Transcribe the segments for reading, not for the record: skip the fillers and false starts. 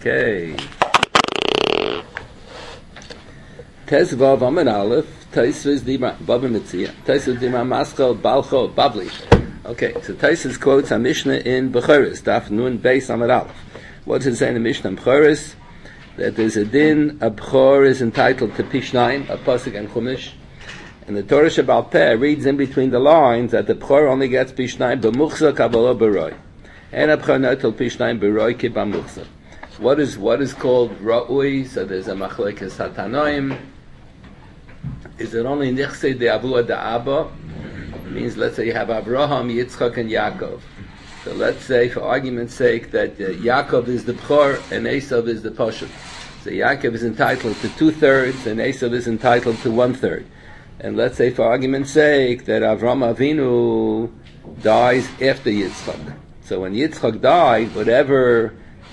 Okay. Tes Vav Amud Aleph, Tosfos Dibra Baba Metzia, Tosfos Dibra Maskal Balcho Babli. Okay, so Tosfos quotes a Mishnah in Bechoros, Daf Nun Beis Amud Aleph. What does it say in the Mishnah in Bechoros? That there's a din, a Bechor is entitled to Pishnayim, a Pasuk and Chumash. And the Torah Shabbal Peh reads in between the lines that the Bechor only gets Pishnayim b'muchza kabbalah b'roi. And a Bechor notel Pishnayim b'roi ki b'muchza. What is called Ra'ui? So there's a Machlekes Hatanoim. Is it only Nichse de Avua de Abba? It means, let's say you have Abraham, Yitzchak, and Yaakov. So let's say, for argument's sake, that Yaakov is the Bechor and Esav is the Pashut. So Yaakov is entitled to 2/3 and Esav is entitled to 1/3. And let's say, for argument's sake, that Avram Avinu dies after Yitzchak. So when Yitzchak died, whatever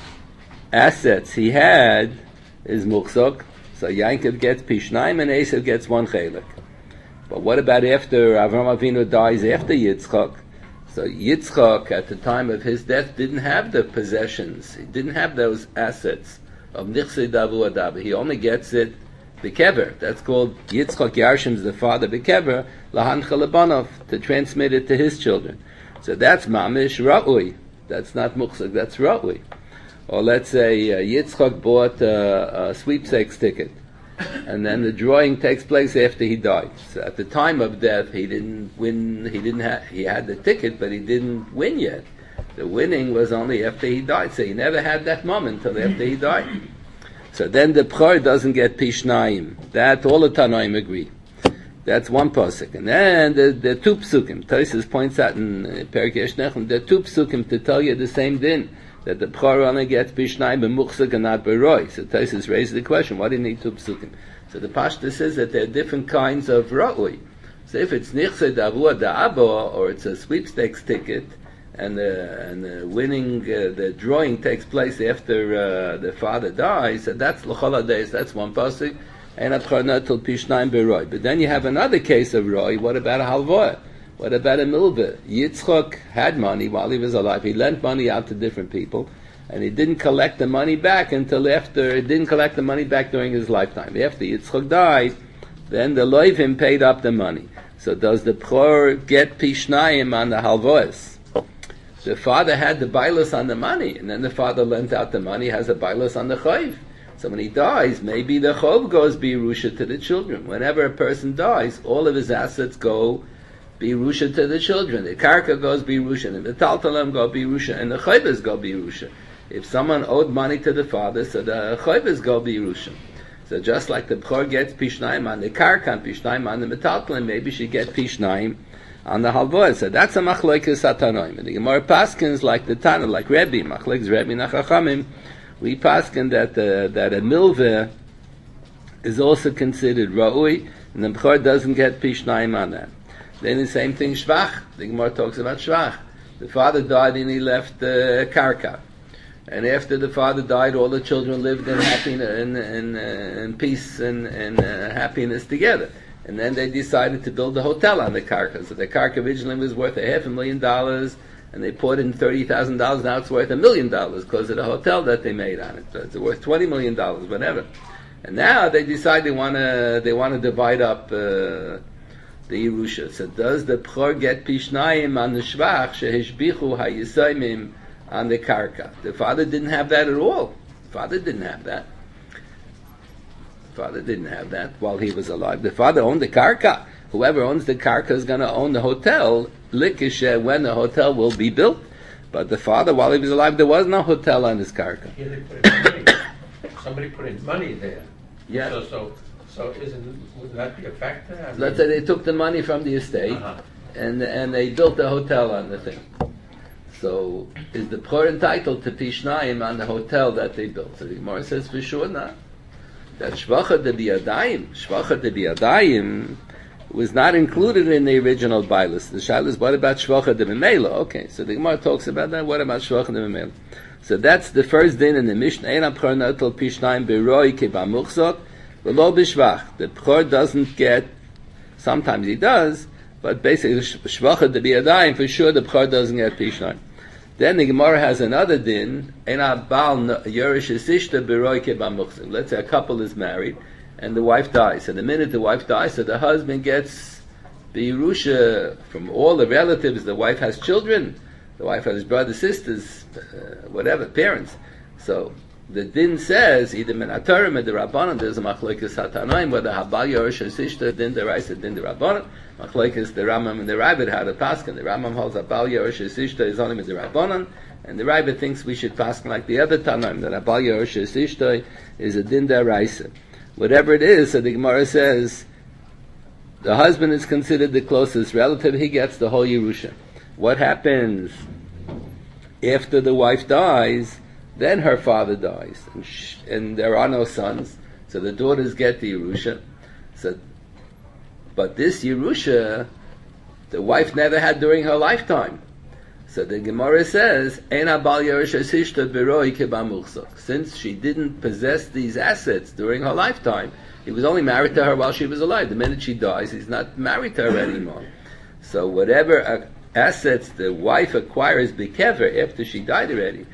assets he had is Muchzok. So Yaakov gets Pishnayim and Esav gets 1 chelik. But what about after Avram Avinu dies after Yitzchak? So Yitzchak, at the time of his death, didn't have the possessions. He didn't have those assets of Nichse Davu Adab. He only gets it Bekever. That's called Yitzchak Yarshim's the father Bekever, Lahan Chalabanov, to transmit it to his children. So that's Mamish Ra'ui. That's not Muchzak, that's Ra'ui. Or let's say Yitzchak bought a sweepstakes ticket, and then the drawing takes place after he died. So at the time of death, he didn't win. He had the ticket, but he didn't win yet. The winning was only after he died. So he never had that moment until after he died. So then the Bechor doesn't get Pishnayim. That all the Tanoim agree. That's one pasuk. And then the two psukim. Tosfos points out in Perek Yesh Nechem, the two psukim to tell you the same din, that the Bechor only gets Pishnayim b'muchzak and not b'roi. So Tosfos raises the question, why do you need two psukim? So the Pashta says that there are different kinds of ra'ui. So if it's nichse d'avua da'abo, or it's a sweepstakes ticket, and the winning, the drawing takes place after the father dies, so that's l'chol ha'deis, that's one pasuk, and a Bechor notel Pishnayim b'roi. But then you have another case of roi. What about a halvah? What about a milveh? Yitzchak had money while he was alive. He lent money out to different people, and he didn't collect the money back until after. He didn't collect the money back during his lifetime. After Yitzchak died, then the loivim paid up the money. So does the Bechor get Pishnayim on the halvos? The father had the bailus on the money, and then the father lent out the money, has a bailus on the chayv. So when he dies, maybe the chov goes birusha to the children. Whenever a person dies, all of his assets go birusha to the children. The karka goes birusha, and the taltalam go birusha, and the chayvas go birusha. If someone owed money to the father, so the chayvas go birusha. So just like the Bechor gets Pishnayim on the karka and Pishnayim on the metaltalim, maybe she get Pishnayim on the halvah. So that's a machlokes hatanoim. And the Gemara paskins like the Tana, like Rebbe, machlokes Rebbe nachachamim. We paskin that a milveh is also considered ra'ui, and the Bechor doesn't get Pishnayim on that. Then the same thing Shvach. The Gemara talks about Shvach. The father died and he left karka. And after the father died, all the children lived in happiness and peace and happiness together. And then they decided to build a hotel on the karka. So the karka originally was worth $500,000, and they poured in $30,000. Now it's worth $1 million because of the hotel that they made on it. So it's worth $20 million, whatever. And now they decide they want to divide up the Yerusha. So does the Bechor get Pishnayim on the Shvach shehishbichu hayisaimim on the karka? The father didn't have that at all. The father didn't have that while he was alive. The father owned the karka. Whoever owns the karka is going to own the hotel, likish, when the hotel will be built. But the father, while he was alive, there was no hotel on his karka. Here they put in money. Somebody put in money there. Yeah. So wouldn't that be a factor? Let's say they took the money from the estate, and they built a hotel on the thing. So is the Bechor entitled to Pishnayim on the hotel that they built? So the Gemara says for sure not. That Shvacha de Biadayim was not included in the original bailus. The shaila is, what about Shvacha de B'meila? Okay, so the Gemara talks about that. What about Shvacha de B'meila? So that's the first din in the Mishnah. Ein Bechor notel Pishnayim b'roi ki b'muchzok v'lo b'shvach. The Bechor doesn't get. Sometimes he does, but basically Shvacha de Biadayim for sure the Bechor doesn't get Pishnayim. Then the Gemara has another din. Let's say a couple is married, and the wife dies. And the minute the wife dies, so the husband gets the Yerusha from all the relatives. The wife has children. The wife has brothers, sisters, whatever, parents. So the din says either min hatarim or the rabbanon. There's a machlokes hatanaim whether habal yerush sishta din deraisa din the rabbanon. Machlokes the Rambam and the Ravid had a paskin. The Rambam holds habal yerush sishta is only with the rabbanon, and the Ravid thinks we should paskin like the other tanaim that habal yerush sishta is a din deraisa. Whatever it is, so the Gemara says the husband is considered the closest relative. He gets the whole Yerusha. What happens after the wife dies? Then her father dies, and there are no sons, so the daughters get the Yerusha. So, but this Yerusha, the wife never had during her lifetime. So the Gemara says, "Ein habal Yerusha sishta beroi kebamuchzok." Since she didn't possess these assets during her lifetime, he was only married to her while she was alive. The minute she dies, he's not married to her anymore. So whatever assets the wife acquires bekever after she died already,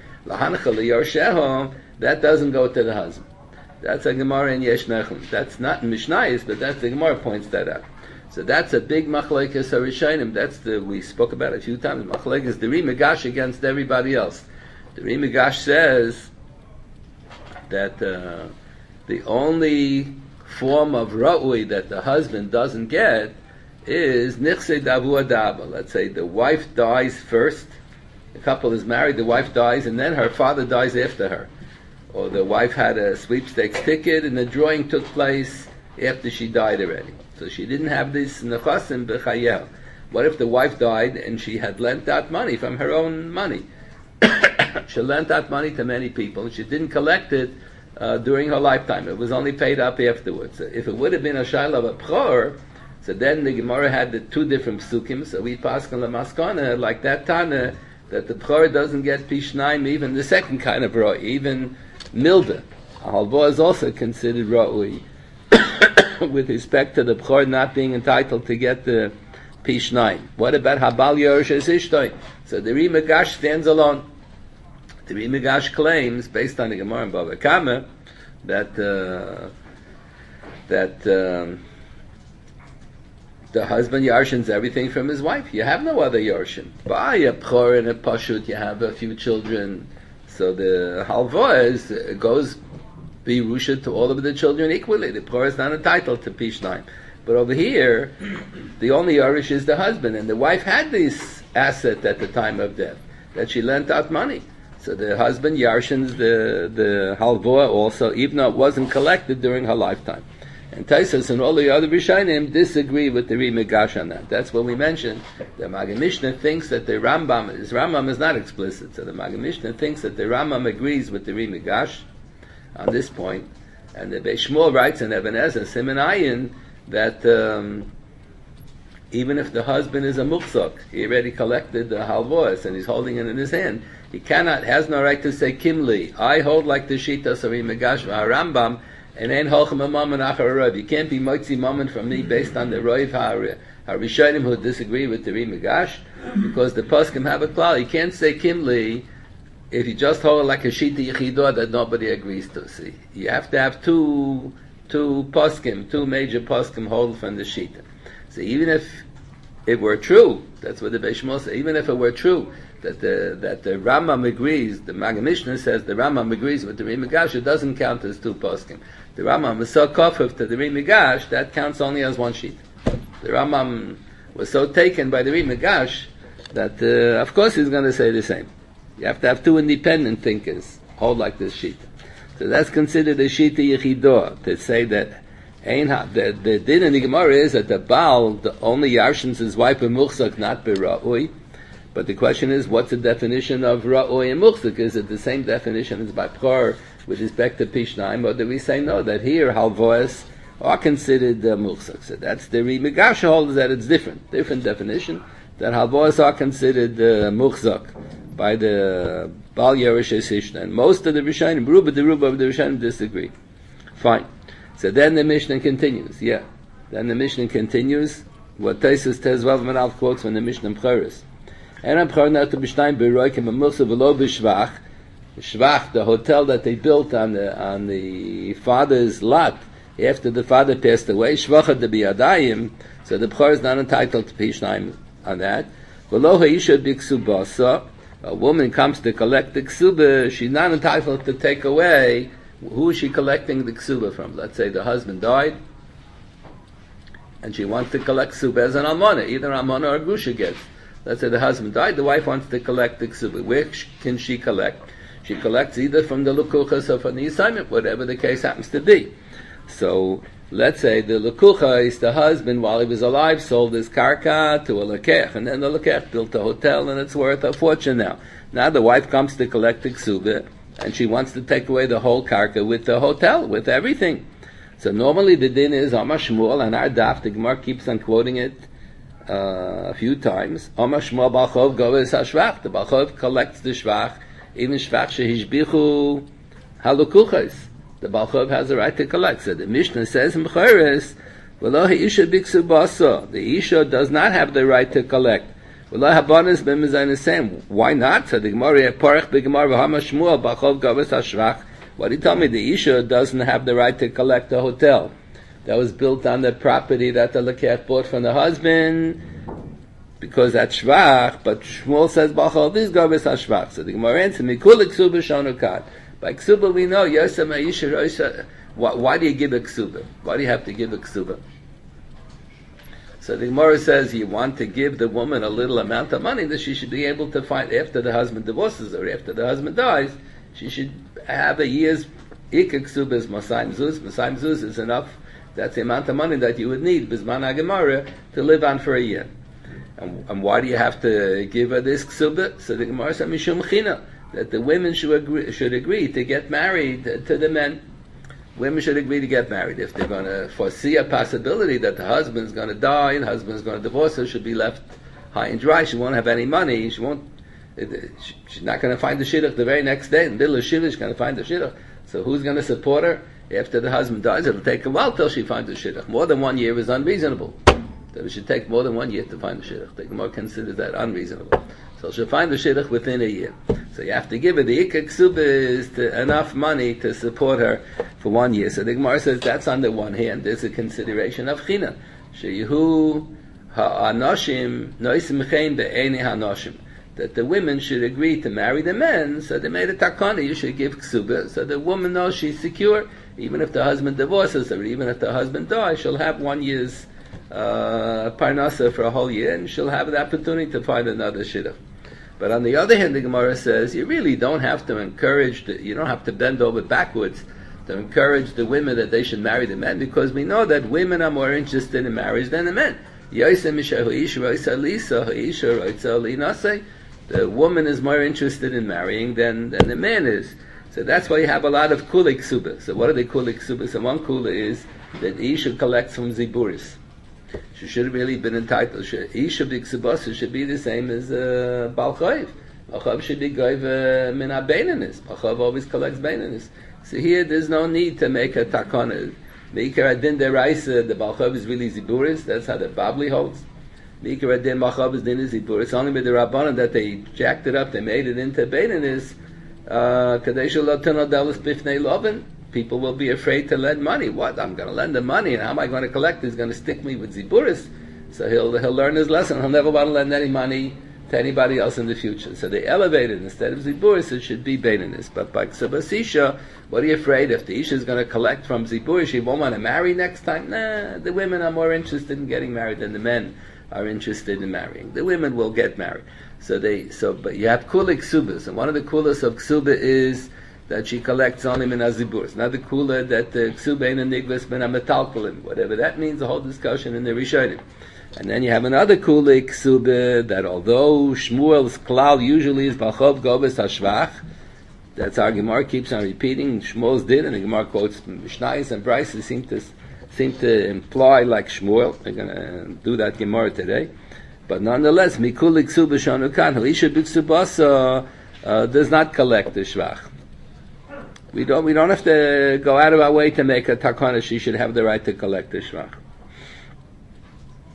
that doesn't go to the husband. That's a Gemara in Yesh Nechem. That's not in Mishnayos, but that's the Gemara points that out. So that's a big machlekes harishonim. That's we spoke about it a few times. Machlekes the Ri Migash against everybody else. The Ri Migash says that the only form of ra'ui that the husband doesn't get is nichse davu adaba. Let's say the wife dies first. The couple is married, the wife dies, and then her father dies after her. Or the wife had a sweepstakes ticket, and the drawing took place after she died already. So she didn't have this nechasim b'chayel. What if the wife died and she had lent out money from her own money? She lent out money to many people, and she didn't collect it during her lifetime. It was only paid up afterwards. So if it would have been a shayla of a pchor, so then the Gemara had the two different psukim, so we pass on the maskana, like that Tana, that the Bchor doesn't get Pishnaim, even the second kind of Ra'ui, even Milda. A Halva is also considered Ra'ui, with respect to the Bchor not being entitled to get the Pishnaim. What about Habal Yerush Ishtoi? So the Ri Migash stands alone. The Ri Migash claims, based on the Gemara in Bava Kama, that the husband yarshins everything from his wife. You have no other yarshin. By a pchor and a pashut, you have a few children. So the halva goes be rusha to all of the children equally. The pchor is not entitled to pishnayim. But over here, the only yarish is the husband, and the wife had this asset at the time of death that she lent out money. So the husband yarshins the halva also, even though it wasn't collected during her lifetime. And Taisus and all the other Rishonim disagree with the Ri Migash on that. That's what we mentioned. The Maggid Mishnah thinks that the Rambam is not explicit. So the Maggid Mishnah thinks that the Rambam agrees with the Ri Migash on this point. And the Beis Shmuel writes in Eben Ezer, Siman Ayin, that even if the husband is a muchzok, he already collected the halvos and he's holding it in his hand, he has no right to say Kimli. I hold like the Shitas of Ri Migash Rambam, and ain't holchem a mammon achar Rav. You can't be motzi mammon from me based on the Rav HaRishonim who disagree with the Ri Migash, because the poskim have a klal. You can't say Kimli if you just hold like a shita yichidor that nobody agrees to. See, you have to have two poskim, two major poskim hold from the shita. So even if it were true, that's what the Beis Shmuel says, even if it were true that the Rambam agrees, the Maggid Mishnah says the Rambam agrees with the Ri Migash, it doesn't count as two poskim. The Rambam was so kofif to the Ri Migash, that counts only as one sheet. The Rambam was so taken by the Ri Migash that of course he's going to say the same. You have to have two independent thinkers hold like this sheet. So that's considered a shita yichidor, to say that the din in the Gemara is that the Baal the only yarshins his wife and muchzak, not bera'ui. But the question is, what's the definition of ra'ui and muchzak? Is it the same definition as by pchor with respect to pishnaim, or do we say no, that here halvoas are considered muchzak? So that's the Ri Migash holds that it's different definition, that halvoas are considered muchzak by the Baal Yerush Esishna. And most of the Rishonim, the Ruba of the Rishonim disagree. Fine. So then the Mishnah continues. Then the Mishnah continues. What Taisus Tezvav Manal quotes from the Mishnah B'choros. Einam b'chor natu b'shnayim b'roy kem b'milsa v'lo b'shvach. Shvach, the hotel that they built on the father's lot after the father passed away, shvacha de biyadayim, so the b'chor is not entitled to p'shnayim on that. V'lo ha'isha b'ksubasa, a woman comes to collect the ksuba, she's not entitled to take away. Who is she collecting the ksuba from? Let's say the husband died, and she wants to collect ksuba as an almana, either almana or grusha gets. Let's say the husband died, the wife wants to collect the ksuba. Where can she collect? She collects either from the lukuchas or from the assignment, whatever the case happens to be. So, let's say the lukucha is the husband, while he was alive, sold his karka to a lekech, and then the lekech built a hotel, and it's worth a fortune now. Now the wife comes to collect the ksuba, and she wants to take away the whole karka with the hotel, with everything. So normally the din is Amar Shmuel, and our daf, the Gemara keeps on quoting it a few times. Amar Shmuel Balchov goes hashvach. The Balchov collects the shvach, even shvach shehishbichu halukuchas. The Balchov has the right to collect. So the Mishnah says in Bechoros, v'lo ha'isha b'ksubasa. The isha does not have the right to collect. V'lo habanas b'mezayim same. Why not? So the Gemara parach b'gemara v'hama Shmuel Balchov goes hashvach. What he told me, the isha doesn't have the right to collect the hotel that was built on the property that the lekech bought from the husband, because that's shvach. But Shmuel says Balchov is garbis hashvach. So the Gemara answers mikul ksuba shonukad. By ksuba we know yosem ha'isha roisha. Why do you give a ksuba? Why do you have to give a ksuba? So the Gemara says you want to give the woman a little amount of money that she should be able to find after the husband divorces or after the husband dies. She should have a year's ikka ksuba is Masayim Zuz. Masayim Zuz is enough. That's the amount of money that you would need Bizman HaGemara to live on for a year. And why do you have to give her this ksuba? So the Gemara says Mishum China, that the women should agree to get married to the men. Women should agree to get married. If they're going to foresee a possibility that the husband's going to die and the husband's going to divorce her, she'll be left high and dry. She won't have any money. She's not going to find the shidduch the very next day. In the middle of shidduch, she's going to find the shidduch. So who's going to support her? After the husband dies, it'll take a while till she finds the shidduch. More than 1 year is unreasonable. So it should take more than 1 year to find the shidduch. The Gemara considers that unreasonable. So she'll find the shidduch within a year. So you have to give her the ikka ksuba is enough money to support her for 1 year. So the Gemara says that's on the one hand. There's a consideration of china. Sheyehu ha'anoshim noisim chen be'eni ha'anoshim. That the women should agree to marry the men, so they made a takana, you should give ksuba, so the woman knows she's secure, even if the husband divorces her, even if the husband dies, she'll have 1 year's parnasa for a whole year, and she'll have the opportunity to find another shidduch. But on the other hand, the Gemara says, you really don't have to encourage, you don't have to bend over backwards to encourage the women that they should marry the men, because we know that women are more interested in marriage than the men. The woman is more interested in marrying than the man is. So that's why you have a lot of kula ksuba. So what are the kula ksuba? So one kula is that Isha collects from ziburis. She should have really been entitled. Isha b'ksubasa should be the same as Baal Chayv. Baal Chayv should be Goyv min ha-beinanis. Baal Chayv always collects beinanis. So here there's no need to make a takana. Meikar adin deraisa, the Baal Chayv is really ziburis. That's how the Babli holds. Meikar adin Baal Chayv is din is ziburis. It's only with the Rabbanan that they jacked it up, they made it into beinanis. Kadesha lo tenodelis bifnei lovin. People will be afraid to lend money. What? I'm going to lend him money, and how am I going to collect? He's going to stick me with ziburis. So he'll learn his lesson. He'll never want to lend any money to anybody else in the future. So they elevated, instead of ziburis, it should be beinanis. But by ksubas isha, what are you afraid? If the isha is going to collect from ziburis, she won't want to marry next time? Nah, the women are more interested in getting married than the men are interested in marrying. The women will get married. But you have kula ksubas, and one of the kulas of ksuba is that she collects only min haziburs. Not the kula that the ksuba in a nigvas min ha-metalkalim. Whatever that means, the whole discussion in the Rishonim. And then you have another kula ksuba that although Shmuel's klal usually is b'chov gobes hashvach, that's our Gemara keeps on repeating. Shmuel's did, and the Gemara quotes Mishnayos and Braisos seem to imply like Shmuel. They're going to do that Gemara today. But nonetheless, mikul ksuba shanukan halisha b'ksubasa does not collect the shvach. We don't have to go out of our way to make a takana. She should have the right to collect the shvach.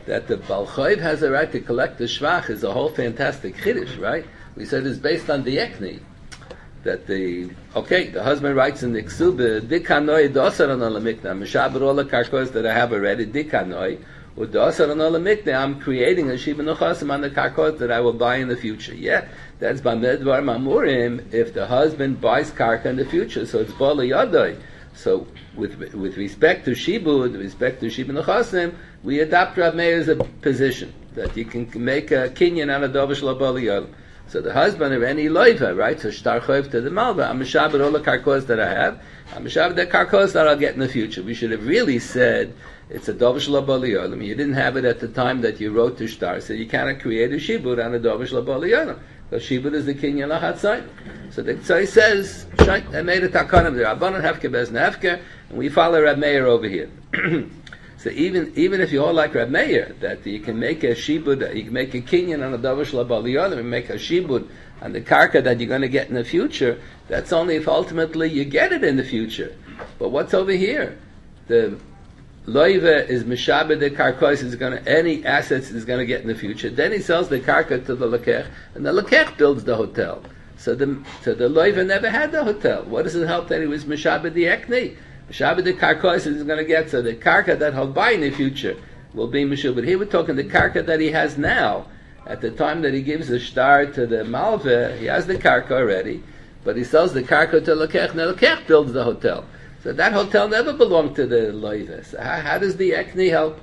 that the Balchoiv has a right to collect the Shvach is a whole fantastic Chiddush, right? We said it's based on the Ekni. That the husband writes in the Ksuba, Dikanoi dosaran ala mikna, Mishaber all the karkos that I have already, Dikanoi, udosaran ala mikna, I'm creating a Shiba Nechasim on the karkos that I will buy in the future. Yeah, that's Bamedvar Mamurim, if the husband buys karka in the future, so it's Bala Yadoi. So, with respect to Shibud, with respect to Shiba Nechasim, we adopt Rav Meir's position, that you can make a kinyan on a Dovish La Bala Yadoi. So the husband of any loiva, right? So shtar choiv to the malva. I'm mishaber all the karkos that I have. I'm mishaber the karkos that I'll get in the future. We should have really said it's a dovish labaliolim. You didn't have it at the time that you wrote to shtar, so you cannot create a shibud on a dovish labaliolim. Because shibud is the kinyan lahatzai. So the tzai says, I made a takanim there. Abanon hefke bez nefke, and we follow Rab Meir over here. So even if you all like Rab Meir, that you can make a shibud, you can make a kinyan on a davar shel baliyadim, and make a shibud on the karka that you're going to get in the future, that's only if ultimately you get it in the future. But what's over here? The loiva is mishabed the karkos is going to, any assets is going to get in the future. Then he sells the karka to the lakech, and the lakech builds the hotel. So the loiva never had the hotel. What does it help that he was mishabed the ekni? Mishabed the karkos is going to get, so the karka that he'll buy in the future will be mishabed. But here we're talking the karka that he has now. At the time that he gives the shtar to the malva, he has the karka already, but he sells the karka to lakech, and the lakech builds the hotel. So that hotel never belonged to the loiva. So how does the ekni help?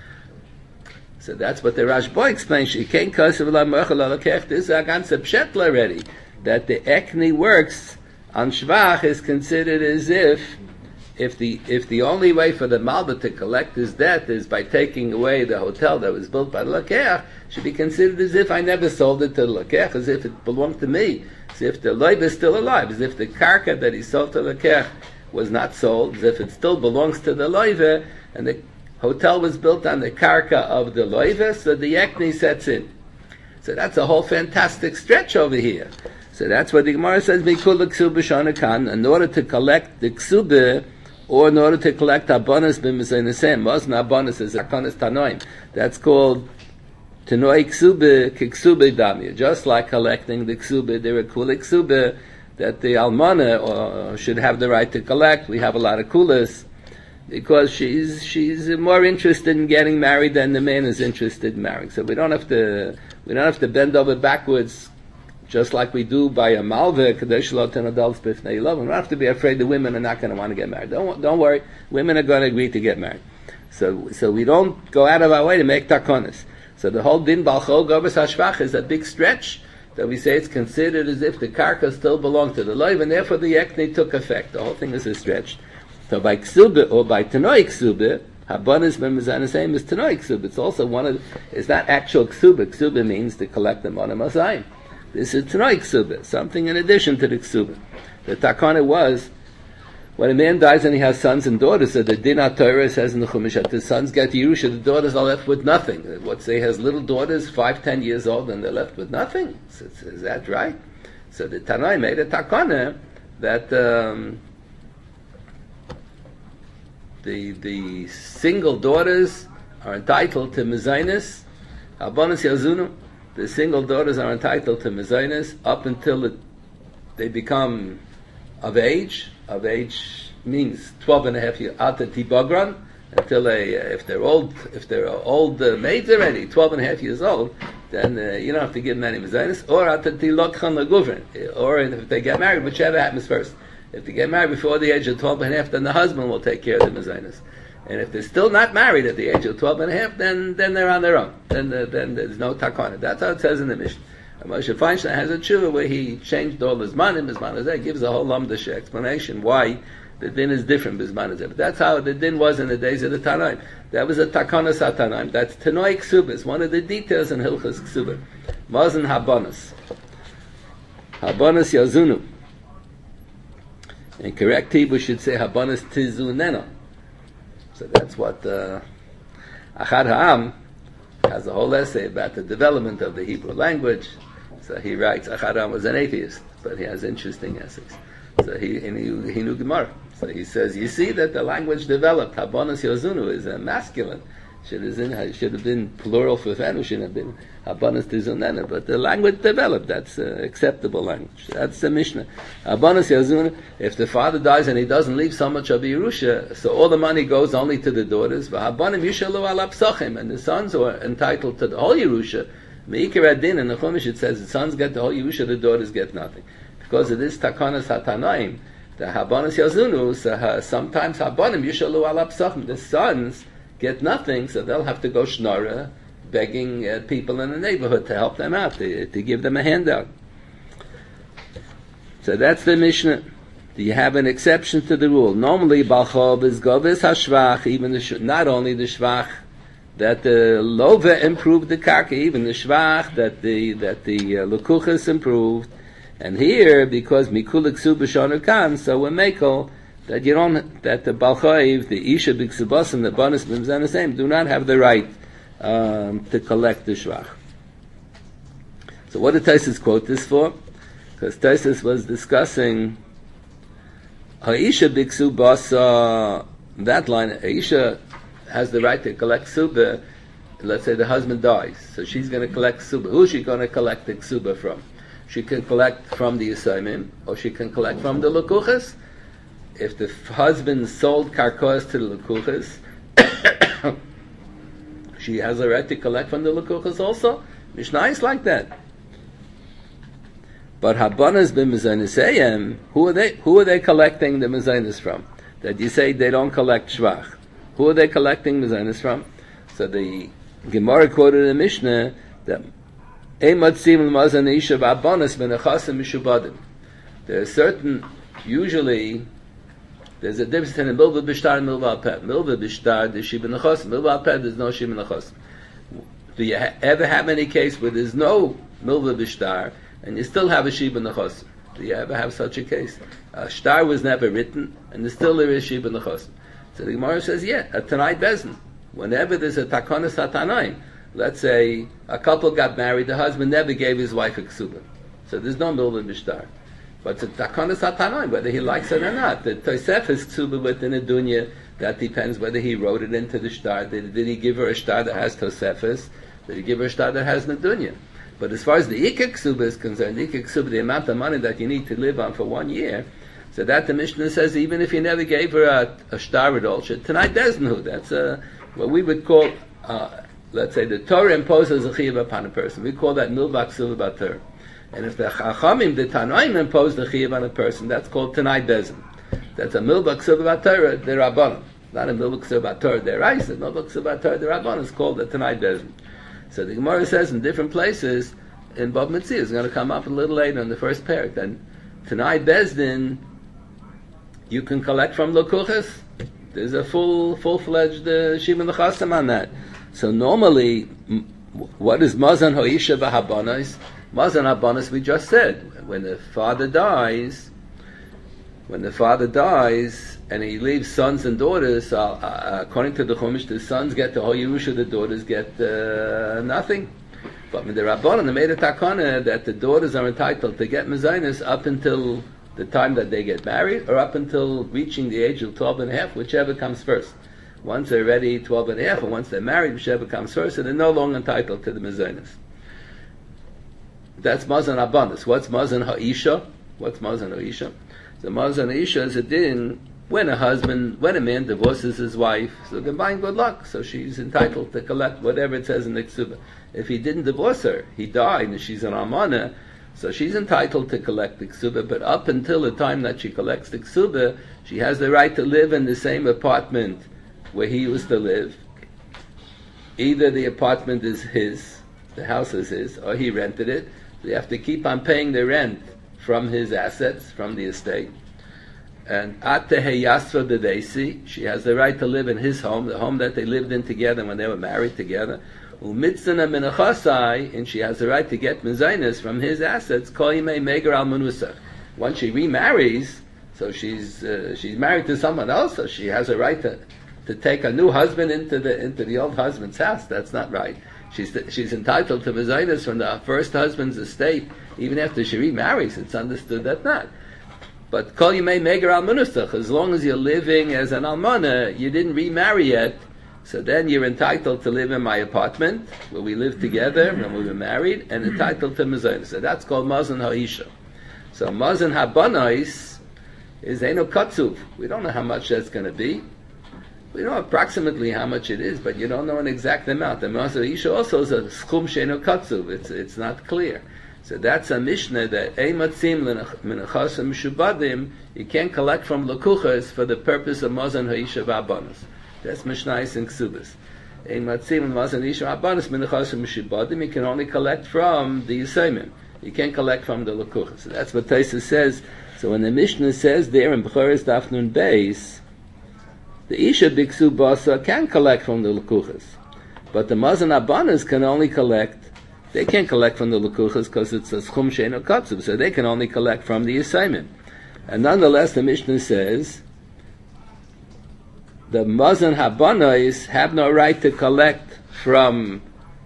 So that's what the Rashba explains. She can't this is a ganze pshet already, that the ekni works on shvach is considered as if the only way for the malva to collect his debt is by taking away the hotel that was built by the lakech, should be considered as if I never sold it to the lakech, as if it belonged to me, as if the loiva is still alive, as if the karka that he sold to the lakech was not sold, as if it still belongs to the loiva, and the hotel was built on the karka of the loiva, so the ekni sets in. So that's a whole fantastic stretch over here. So that's what the Gemara says, Mikul ksuba shanakan, in order to collect the ksuba, or in order to collect abonis b'mizaynesem, wasn't abonis is akanis tanoim. That's called tanoi ksuba kiksuba damya. Just like collecting the ksuba, there are kula ksuba that the almana should have the right to collect. We have a lot of kulas because she's more interested in getting married than the man is interested in marrying. So we don't have to bend over backwards. Just like we do by a malva, kadosh lo ten adults b'fnei love. We don't have to be afraid the women are not going to want to get married. Don't worry, women are going to agree to get married. So we don't go out of our way to make takonis. So the whole din balchol gobes hashvach is a big stretch that we say it's considered as if the karka still belonged to the loiv, and therefore the ekni took effect. The whole thing is a stretch. So by ksuba or by tanoi ksuba, habanis b'mizan same is tanoi ksuba. It's also it's not actual ksuba. Ksuba means to collect the money masayim. This is Tanoi Ksuba, something in addition to the Ksuba. The Takana was, when a man dies and he has sons and daughters, so the Din HaTorah says in the Chumash that the sons get Yerusha, the daughters are left with nothing. What say has little daughters, 5-10 years old, and they're left with nothing? So, is that right? So the Tanai made a Takana that the single daughters are entitled to Mezainis, Abanas Yazunu. The single daughters are entitled to mezainis up until they become of age. Of age means 12 and a half years out of tibagran, until if they're old maids already, 12 and a half years old, then you don't have to give them any mezainis. Or at the tilokhan laguvrin, or if they get married, whichever happens first. If they get married before the age of 12 and a half, then the husband will take care of the mezainis. And if they're still not married at the age of 12 and a half, then they're on their own. Then there's no takana. That's how it says in the Mishnah. Moshe Feinstein has a tshuva where he changed all his manim. His manim gives a whole lamdish explanation why the din is different. But that's how the din was in the days of the Tanaim. That was a takana satanaim. That's Tanoi Ksubas, one of the details in Hilchas Ksuba. Mazan Habanas. Habanas Yazunu. In correct Hebrew should say Habanas Tizunena. So that's what Achad Ha'am has a whole essay about the development of the Hebrew language. So he writes, Achad Ha'am was an atheist, but he has interesting essays. So he knew Gemara. So he says, you see that the language developed, Habanas Yazunu is a masculine. should have been plural for Fenu, should have been Habanas Tizunena, but the language developed. That's acceptable language. That's the Mishnah. Habanas Yazuna, if the father dies and he doesn't leave so much of Yerusha, so all the money goes only to the daughters. Habanim Yishalu ala Psachim, and the sons are entitled to the whole Yerusha. Meikir Adin, in the Chumash it says the sons get the whole Yerusha, the daughters get nothing. Because of this Takanas HaTanaim, the Habanas Yazunu, so sometimes Habanim Yishalu ala Psachim, the sons get nothing, so they'll have to go Shnara, begging people in the neighborhood to help them out, to give them a handout. So that's the Mishnah. Do you have an exception to the rule? Normally, Balchov is Govis HaShvach, even not only the Shvach, that the Lova improved the Karka, even the Shvach, that the Lekuchas improved. And here, because Mikulik Subashon Kan, so we're Mekel, that you don't, that the Balchov, the Isha B'Ksubas, and the Banas B'Mzan the same, do not have the right to collect the shvach. So what did Taisus quote this for? Because Taisus was discussing Ha'isha biksu basa, that line, Ha'isha has the right to collect suba. Let's say the husband dies, so she's going to collect suba. Who is she going to collect the suba from? She can collect from the Yisayimim, or she can collect from the Lekuchas. If the husband sold karkos to the Lekuchas, she has a right to collect from the Lekuchas also. Mishnah is like that. But Habanas b'Mezainisayim, who are they collecting the Mezainis from? That you say they don't collect Shvach. Who are they collecting Mezainis from? So the Gemara quoted in the Mishnah that there are certain, usually, there's a difference between milva b'shtar and milva al-peh. Milva b'shtar, there's shibah nechosim. Milva al-peh, there's no shibah nechosim. Do you ever have any case where there's no milva b'shtar and you still have a shibah nechosim? Do you ever have such a case? A shtar was never written and still there is shibah nechosim. So the Gemara says, yeah, a Tanai Bezin. Whenever there's a takonas hatanaim, let's say a couple got married, the husband never gave his wife a ksuba. So there's no milva b'shtar. But it's a takonas hatanaim, whether he likes it or not. The Tosefes ksuba within a dunya, that depends whether he wrote it into the shtar. Did he give her a shtar that has Tosefes? Did he give her a shtar that has Nadunya? But as far as the Ikka ksuba is concerned, the Ikka ksuba, the amount of money that you need to live on for 1 year, so that the Mishnah says, even if you never gave her a shtar at all, tonight doesn't who. That's what we would call, let's say, the Torah imposes a chiyuv upon a person. We call that milva ksuba bater. And if the Chachamim, the Tanoim, impose the chiyuv on a person, that's called Tanai Bezin. That's a milva ksuba bater, the Rabbanon. Not a milva ksuba bater, the Raisa. Milva ksuba bater, the Rabbanon is called the Tanai Bezin. So the Gemara says in different places, in Bab Metzia, it's going to come up a little later in the first parak, then Tanai Bezdin, you can collect from Lekuchas. There's a full-fledged Shimon L'Chasam on that. So normally, what is Mazan Ha'isha V'Habanas? Mazan Habanas, we just said, when the father dies, and he leaves sons and daughters, according to the Chumash, the sons get the whole Yerusha, the daughters get nothing. But when the Rabbanan, they made a takana that the daughters are entitled to get mezainis up until the time that they get married, or up until reaching the age of 12 and a half, whichever comes first. Once they're ready, 12 and a half, or once they're married, whichever comes first, and they're no longer entitled to the mezainis. That's Mazan Habanas. What's Mazan Ha'isha? What's Mazan Ha'isha? The Mazan Ha'isha is a din when a man divorces his wife, so combine good luck, so she's entitled to collect whatever it says in the Ksuba. If he didn't divorce her, he died, and she's an Almana, so she's entitled to collect the Ksuba, but up until the time that she collects the Ksuba, she has the right to live in the same apartment where he used to live. Either the apartment is his, the house is his, or he rented it. So you have to keep on paying the rent from his assets, from the estate. And Ateheyasva Bevesi, she has the right to live in his home, the home that they lived in together when they were married together. Umitzana Minachasai, and she has the right to get mezainis from his assets. Koyime Megar al Munusach. Once she remarries, so she's married to someone else, so she has a right to take a new husband into the old husband's house. That's not right. She's entitled to mezainis from the first husband's estate, even after she remarries. It's understood that not. But kol yimei meger al munusach, as long as you're living as an almana, you didn't remarry yet, So then you're entitled to live in my apartment, where we lived together when we were married, and entitled to mazonos. So that's called mazon ha'isha. So mazon habanais is eno katzuv. We don't know how much that's going to be. We know approximately how much it is, but you don't know an exact amount. The mazon ha'isha also is a schum she'eno katzuv. It's not clear. So that's a mishnah that eimatzim l'nechasim mishubadim. You can't collect from lekuchas for the purpose of mazon ha'isha v'abanos. That's mishnayis and ksubas. Eimatzim l'mazon ha'isha v'abanos m'nechasim mishubadim. You can only collect from the yisayimim. You can't collect from the lekuchas. So that's what Taisa says. So when the mishnah says there in Bechoros Daf Nun Beis, the isha biksu basa can collect from the lekuchas, but the mazon habanos can only collect. They can't collect from the lekuchas because it's a schum she'eno katzuv, so they can only collect from the yisayimim. And nonetheless, the Mishnah says the mazon habanos have no right to collect from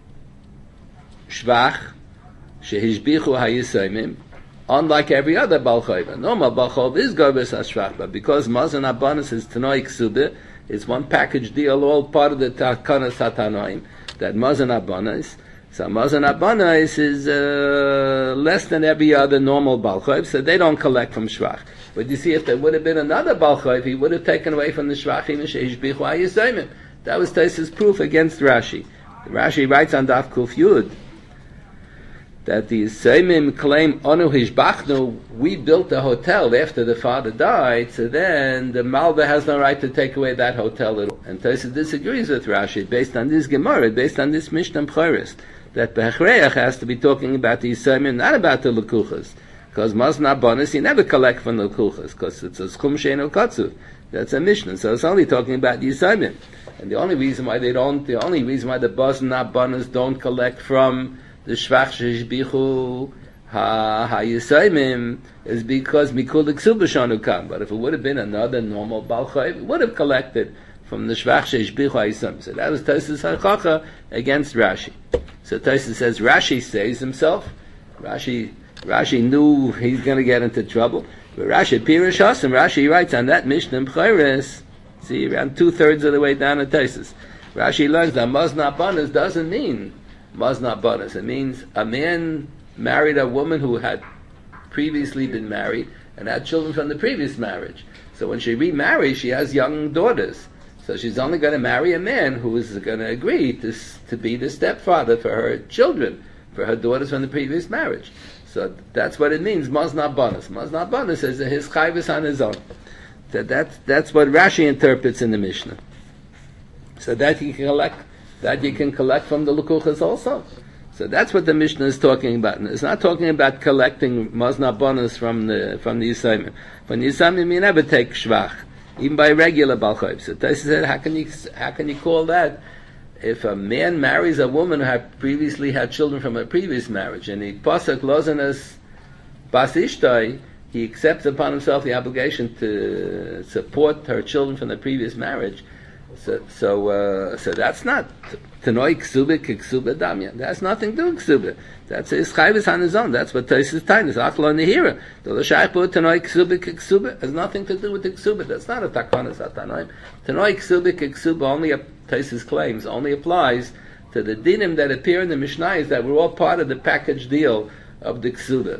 shvach shehishbichu hayisayimim, unlike every other balchayva. Normal balchayv is garbus hashvach, but because mazon habanos is tanoi ksubah, it's one package deal, all part of the takanas hatanoim. That mazon habanos. So mazon habanos is less than every other normal balchayv, so they don't collect from shvach. But you see, if there would have been another balchayv, he would have taken away from the shvachim and sheishbichu hayisayimim. That was Taisa's proof against Rashi. Rashi writes on Daf Kuf Yud that the yisayimim claim onu hishbachnu, we built a hotel after the father died, so then the malva has no right to take away that hotel at all. And Taisa disagrees with Rashi based on this Gemara, based on this Mishnah Bechoros, that Bechreach has to be talking about the yisayimim, not about the lekuchas. Because mazon habanos, you never collect from the lekuchas, because it's a schum she'eno katzuv. That's a Mishnah, so it's only talking about the yisayimim. And the only reason why the mazon habanos don't collect from the shvach shehishbichu hayisayimim is because mikul ksubah shanu kam. But if it would have been another normal balchayv, it would have collected from the shvach shehishbichu hayisayimim. So that was Taisa's halacha against Rashi. So Taisa says Rashi saves himself. Rashi knew he's going to get into trouble. But Rashi Pirish Hasim, Rashi writes on that Mishnah in Bechoros, see, around 2/3 of the way down to Taisus. Rashi learns that mazon habanos doesn't mean mazon habanos. It means a man married a woman who had previously been married and had children from the previous marriage. So when she remarries, she has young daughters. So she's only going to marry a man who is going to agree to be the stepfather for her children, for her daughters from the previous marriage. So that's what it means, mazon habanos. Mazon habanos is his chayvus on his own. So that's what Rashi interprets in the Mishnah. So that you can collect from the lekuchas also. So that's what the Mishnah is talking about. And it's not talking about collecting mazon habanos from the yisayimim. From the yisayimim you never take shvach, even by regular balchayv. So Taisa said, how can you call that? If a man marries a woman who had previously had children from a previous marriage, and he pasuk lozanas bas ishtai, he accepts upon himself the obligation to support her children from the previous marriage. So that's not tanoi ksubah k'ksubah damya. That's nothing to do with ksubah. That's his chayvus on his own. That's what Taisus Tainis achlo nehira. The l'shayich bo tanoi ksubah k'ksubah has nothing to do with the ksubah. That's not a takanas atanoim. Tanoi ksubah k'ksubah only Taisus claims only applies to the dinim that appear in the Mishnayos that were all part of the package deal of the ksubah.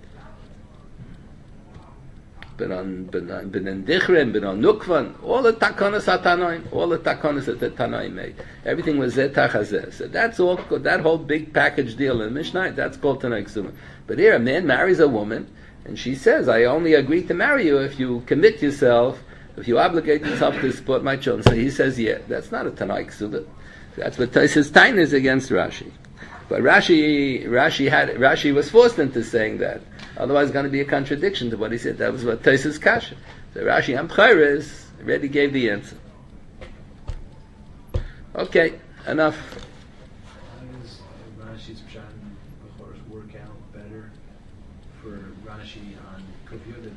Ben Dichrin, Ben Nukvan, all the takanas hatanoim, all the takanas that the Tanaim made. Everything was zetach hazeh. So that's all, that whole big package deal in the Mishnah, that's called Tanai Ksubah. But here a man marries a woman, and she says, I only agree to marry you if you commit yourself, if you obligate yourself to support my children. So he says, yeah, that's not a Tanai Ksubah. That's what Taisus Tain is against Rashi. But Rashi was forced into saying that. Otherwise, it's going to be a contradiction to what he said. That was what Taisus Kasha. So Rashi on Bechoros already gave the answer. Okay, enough. How does Rashi's Pshat in Bechoros work out better for Rashi on Kuf Yud?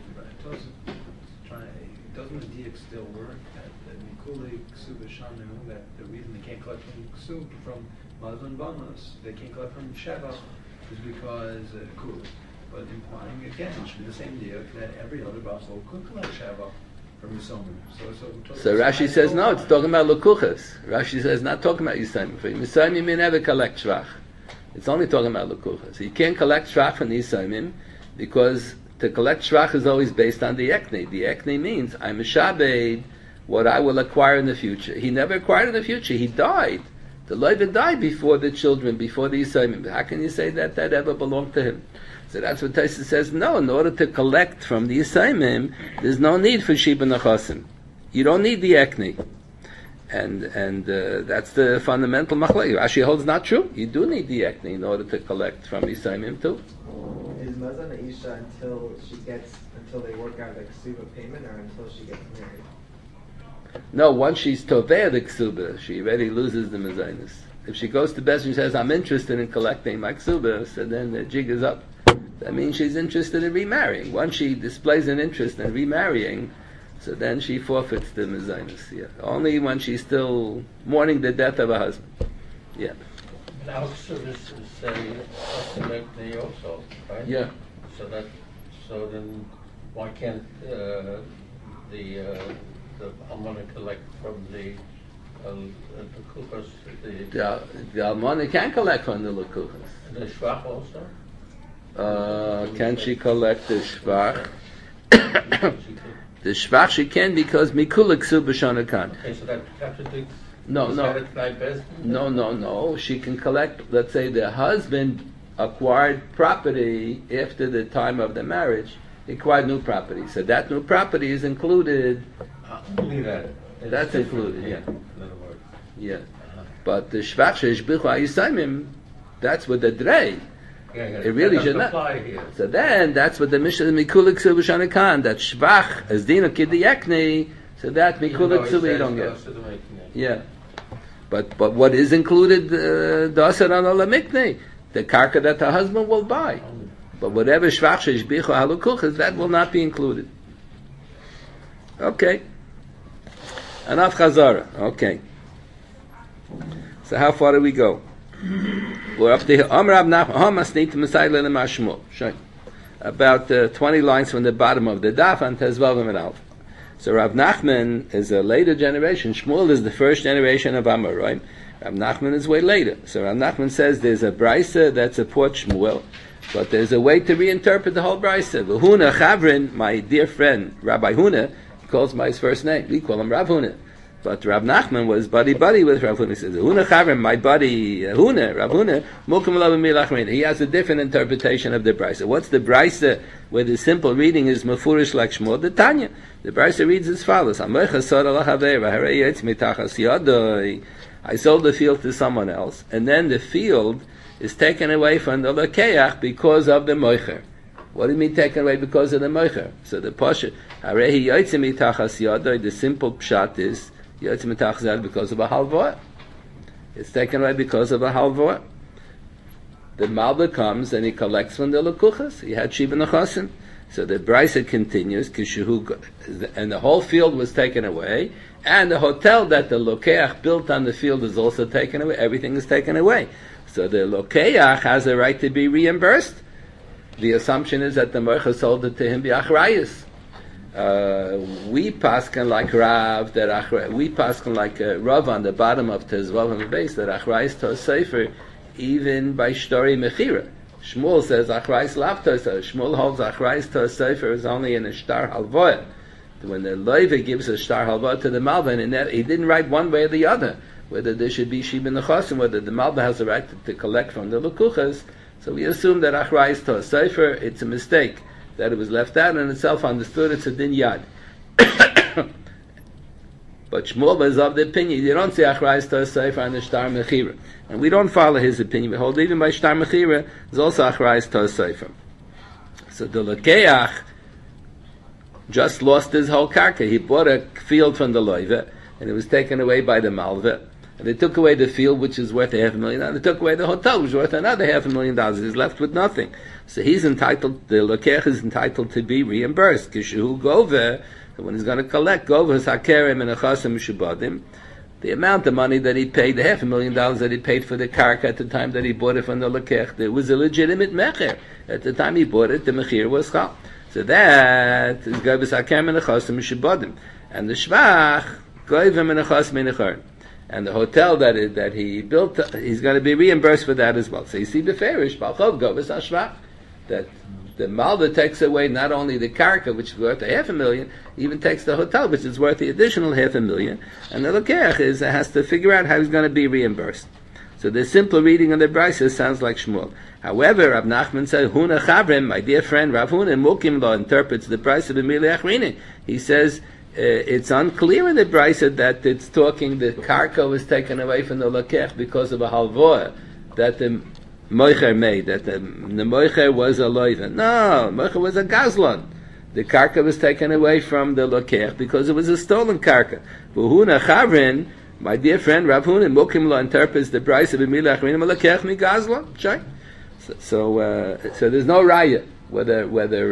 Doesn't the diak still work? That Mikule Ksuba Shanu, that the reason they can't collect from Ksub, from mazon habanos, they can't collect from Sheva, is because Kul. But implying again, it should be the same diak that every other Basel could collect Sheva. from Yisomim. So Rashi says no, it's talking about Lukuchas. Rashi says not talking about Yisomim. For Yisomim you never collect Shvach. It's only talking about Lukuchas. You can't collect Shvach from the Yisomim because to collect Shvach is always based on the Ekne. The Ekne means I'm a Shabed, what I will acquire in the future. He never acquired in the future. He died. The Loiva died before the children, before the Yisomim. How can you say that that ever belonged to him? So that's what Taisa says. No, in order to collect from the Yisomim, there's no need for Shiba Nachasim. You don't need the Ekne. And that's the fundamental machlek. Rashi holds not true. You do need the Ekne in order to collect from Yisomim too. Is Mazan Isha until they work out the ksuba payment, or until she gets married? No, once she's toveh the ksuba, she already loses the mezainis. If she goes to Bez and says, I'm interested in collecting my ksuba, so then the jig is up. That means she's interested in remarrying. Once she displays an interest in remarrying, so then she forfeits the mezainis. Yeah. Only when she's still mourning the death of her husband. Yeah. Now, so this is a also, right? Yeah. So then, why can't I'm going to collect from the Lukuchas, The Almana can collect from the Lukuchas. the Shvach also? Can she collect the Shvach? She could. The Shvach she can because Mikula Ksuba Shana Khan. Okay, so that contradicts. No. She can collect, let's say the husband acquired property after the time of the marriage, he acquired new property. So that new property is included. Only that. That's included, yeah. In other words. Yeah. But the Shvach Sheshbichu Ayisaimim, that's with the Drei. Yeah. It really That should doesn't not. apply here. So then, that's what the Mishnah Mikulik Subashana Khan, that Shvach as Dina Kidiyekni, so that Mikulik Subi you don't get. Yeah. But what is included, the Asar on Allah Mikne, the karka that the husband will buy. But whatever Shvach Sheshbichu Halukuchas, that will not be included. Okay. Enough Chazara. Okay. So how far do we go? We're up to here. About 20 lines from the bottom of the daf and Tezvav and Alf. So Rav Nachman is a later generation. Shmuel is the first generation of Amar, right? Rav Nachman is way later. So Rav Nachman says there's a brisa that supports Shmuel, but there's a way to reinterpret the whole brisa. Huna Chavrin, my dear friend, Rabbi Huna, he calls by his first name. We call him Rav Huna. But Rav Nachman was buddy with Rav Huna. He says, Huna Chavrim, my buddy Huna, Rav Huna, Mukim Elav Milachmin. He has a different interpretation of the Brisa. What's the Brisa where the simple reading is Mefurish like Shmuel? The Tanya. The Brisa reads as follows: I sold the field to someone else, and then the field is taken away from the Lakeach because of the Moicher. What do you mean taken away because of the Moicher? So the Pasha, the simple pshat is because of a halva. It's taken away because of a halva. The Malba comes and he collects from the Lekuchas. He had Shiva Nechasim. So the Brisa continues, and the whole field was taken away, and the hotel that the Lokeach built on the field is also taken away. Everything is taken away. So the Lokeach has a right to be reimbursed. The assumption is that the Moicha sold it to him b'achrayis. We paskin like Rav, we paskin like Rav on the bottom of Tezvav and the base, that achrayis to a sefer, even by shtori mechira. Shmuel says achrayis lav to a sefer. Shmuel holds achrayis to a sefer is only in a shtar halvoah. When the Leiva gives a shtar halvoah to the Malva, and he didn't write one way or the other, whether there should be Shiba Nechasim, whether the Malva has a right to collect from the Lekuchas. So we assume that achrayis to a sefer, it's a mistake that it was left out, and itself understood it's a din yad. But Shmuel is of the opinion you don't say achrayis to a sefer on the shtar mechira, and we don't follow his opinion. We hold even by shtar mechira is also achrayis to a sefer. So the Lekeach just lost his whole karka. He bought a field from the loiva, and it was taken away by the malva. And they took away the field, which is worth $500,000. And they took away the hotel, which is worth another $500,000. He's left with nothing. So he's entitled, the Lekech is entitled to be reimbursed. Kishu Gove, when he's going to collect Gove, Hakerem and Achasim Shubadim, the amount of money that he paid, the $500,000 that he paid for the karka at the time that he bought it from the Lekech, there was a legitimate mecher. At the time he bought it, the mechir was chal. So that is Goyves Haker Menechosim Mishibodim. And the Shvach, Goyve Menechos Menechor. And the hotel that he built, he's going to be reimbursed for that as well. So you see the Farish, Balchov Goyves HaShvach, that the Malva takes away not only the karka, which is worth $500,000, even takes the hotel, which is worth the additional $500,000. And the Lokech has to figure out how he's going to be reimbursed. So the simple reading of the Brisa sounds like Shmuel. However, Rav Nachman said, Huna Chavrim, my dear friend Rav Huna Mukim Lo interprets the Brisa b'mili achrini. He says it's unclear in the Brisa that it's talking the karka was taken away from the Lokech because of a halvoah that the Moicher made, that the Moicher was a loiva. No, Moicher was a gazlan. The karka was taken away from the Lokech because it was a stolen karka. V'huna Chavrin, my dear friend Rav Huna Mukim Lo interprets the Brisa b'mili achrini Lokech mi gazlan. Sure. So there's no raya whether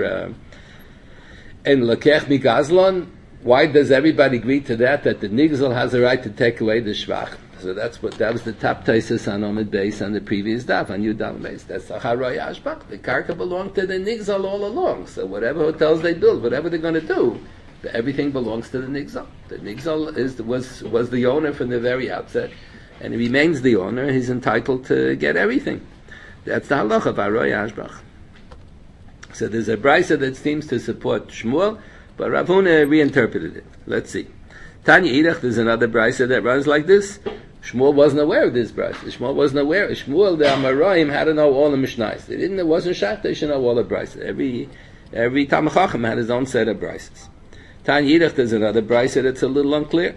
in Lekech Migazlon. Why does everybody agree to that the Nigzel has a right to take away the Shvach? So that was the top Taisus on Omid Beis on the previous daf on Yudam Beis. That's the Haroy Ashbach. The Karka belonged to the Nigzel all along. So whatever hotels they build, whatever they're going to do, everything belongs to the Nigzel. The Nigzel was the owner from the very outset, and he remains the owner. He's entitled to get everything. That's the halacha of Haroy Ashbach. So there's a brisa that seems to support Shmuel, but Rav Huna reinterpreted it. Let's see. Tanya Idach, there's another brisa that runs like this. Shmuel wasn't aware of this brisa. Shmuel, the Amoraim, had to know all the Mishnais. It wasn't shach, they should know all the brisa. Every Talmid Chacham had his own set of brises. Tanya Idach, there's another brisa that's a little unclear.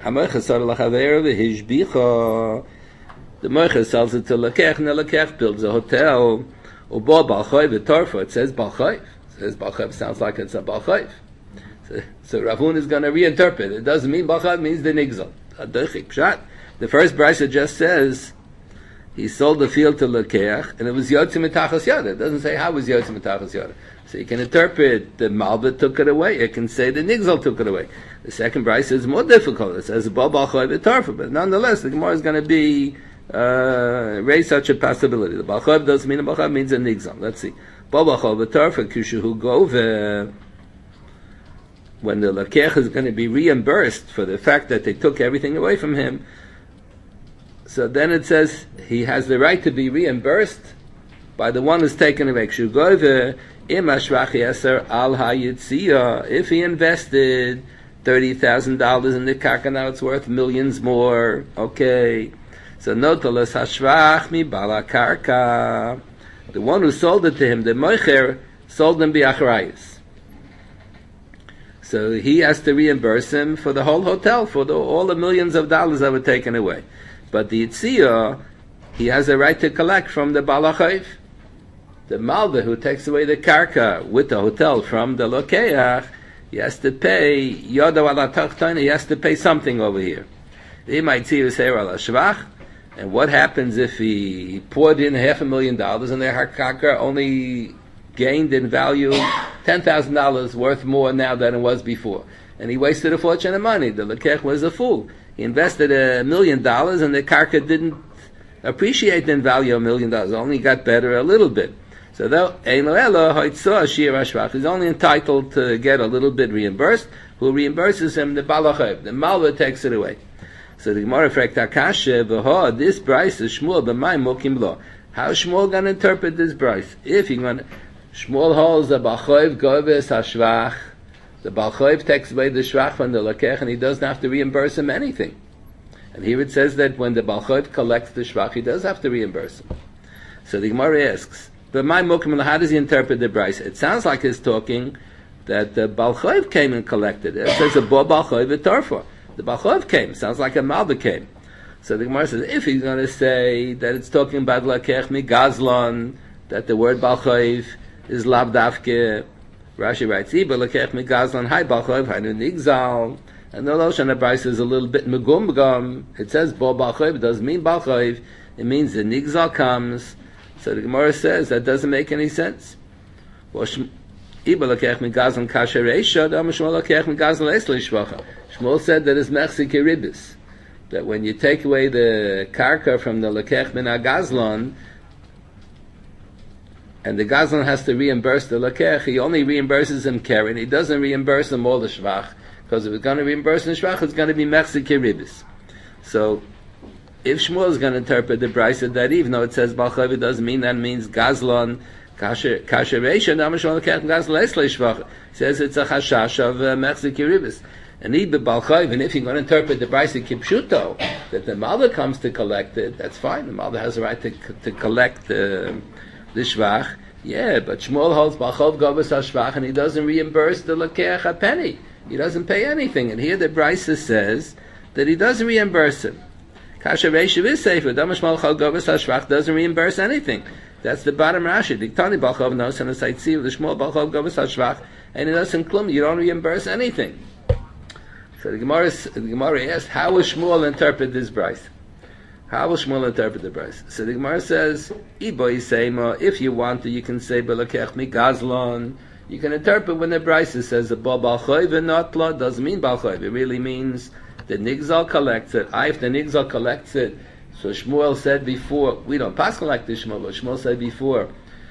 The Moicher sells it to Lekech, and the Lekech builds a hotel. Ubo Balchoiv Torfa. It says Balchoiv. It says Balchoiv sounds like it's a Balchoiv. So Rav Huna is going to reinterpret. It doesn't mean Balchoiv, means the Nigzel. The first brisa just says he sold the field to Lekech, and it was Yotzi Mitachas Yada. It doesn't say how it was Yotzi Mitachas Yada. So you can interpret the Malva took it away. It can say the Nigzel took it away. The second brisa is more difficult. It says Ubo Balchoiv Torfa, but nonetheless the Gemara is going to be raise such a possibility. The Balchav doesn't mean a Balchav, means a Nigzal. Let's see. Balchav V'tarfa Kushu Gove. When the Lekech is going to be reimbursed for the fact that they took everything away from him, so then it says he has the right to be reimbursed by the one who's taken away. Kushu Gove Im Ashvach Yeser Al HaYitziyah. If he invested $30,000 in the karka, now it's worth millions more. Okay. So notalas hashvach mi bala karka. The one who sold it to him, the moicher, sold him biachrayis. So he has to reimburse him for the whole hotel, for all the millions of dollars that were taken away. But the yitziyah, he has a right to collect from the balachayv. The malva who takes away the karka with the hotel from the lokeach, he has to pay yodav ala tachtana. He has to pay something over here. He might see his hair ala shvach. And what happens if he poured in $500,000 and their karka only gained in value $10,000 worth more now than it was before? And he wasted a fortune of money. The Lekech was a fool. He invested $1 million and the karka didn't appreciate in value $1 million. Only got better a little bit. So though he's only entitled to get a little bit reimbursed. Who reimburses him? The Balachayv. The Malva takes it away. So the Gemara fragt Akashe, v'ho, this Bryce is Shmuel, b'may mokim lo. How Shmuel going to interpret this Bryce? If he going to, Shmuel holds the Balchoiv goves hashvach. The Balchoiv takes away the shvach from the Lekech, and he doesn't have to reimburse him anything. And here it says that when the Balchoiv collects the shvach, he does have to reimburse him. So the Gemara asks, b'may mokim lo, how does he interpret the Bryce? It sounds like he's talking that the Balchoiv came and collected it. It says a bo Balchoiv v'torfa. The Balchov came. Sounds like a Malva came. So the Gemara says, if he's going to say that it's talking about Lekech mi Gazlon, that the word Balchov is Lav Davke, Rashi writes, Iba Lekech mi Gazlon, Hai Balchov, Hai Nu Nigzal. And the Loshan Abraisa is a little bit Megum. It says Bo Balchov, it doesn't mean Balchov. It means the Nigzal comes. So the Gemara says that doesn't make any sense. Well, Shmuel said that it's mechzik ribis, that when you take away the karka from the lekech min agazlon, and the Gazlan has to reimburse the Lakech, he only reimburses him Keren, he doesn't reimburse him all the Shvach, because if it's going to reimburse the Shvach, it's going to be Mechzik Ribis. So, if Shmuel is going to interpret the Brisa that even though it says Balchov, it doesn't mean that means Gazlan, Kasher Reisha, Namashon Lakech, Gazlan Esle Shvach. He says it's a Chashash of Mechzik Ribis. And even if you're going to interpret the Brisa Kipshuto, that the mother comes to collect it, that's fine. The mother has a right to collect the Shvach. Yeah, but Shmuel holds Balchov Govas HaShvach, and he doesn't reimburse the Lakeach a penny. He doesn't pay anything. And here the Brisa says that he doesn't reimburse him. Kasher Reishav is safer. Damashmal Chal Govas HaShvach doesn't reimburse anything. That's the bottom Rashi. Diktani Balchov knows and the Saitziv, the Shmuel Balchov Govas HaShvach, and it doesn't klum. You don't reimburse anything. So the Gemara asked, how will Shmuel interpret this Brisa? How will Shmuel interpret the Brisa? So the Gemara says, if you want to, you can say, Belakech mi Gazlon. You can interpret when the Brisa says, Balchoiv and not Lo, doesn't mean Balchoiv. It really means the Nigzal collects it. If the Nigzal collects it, so Shmuel said before, we don't pass collect the Shmuel, but Shmuel said before,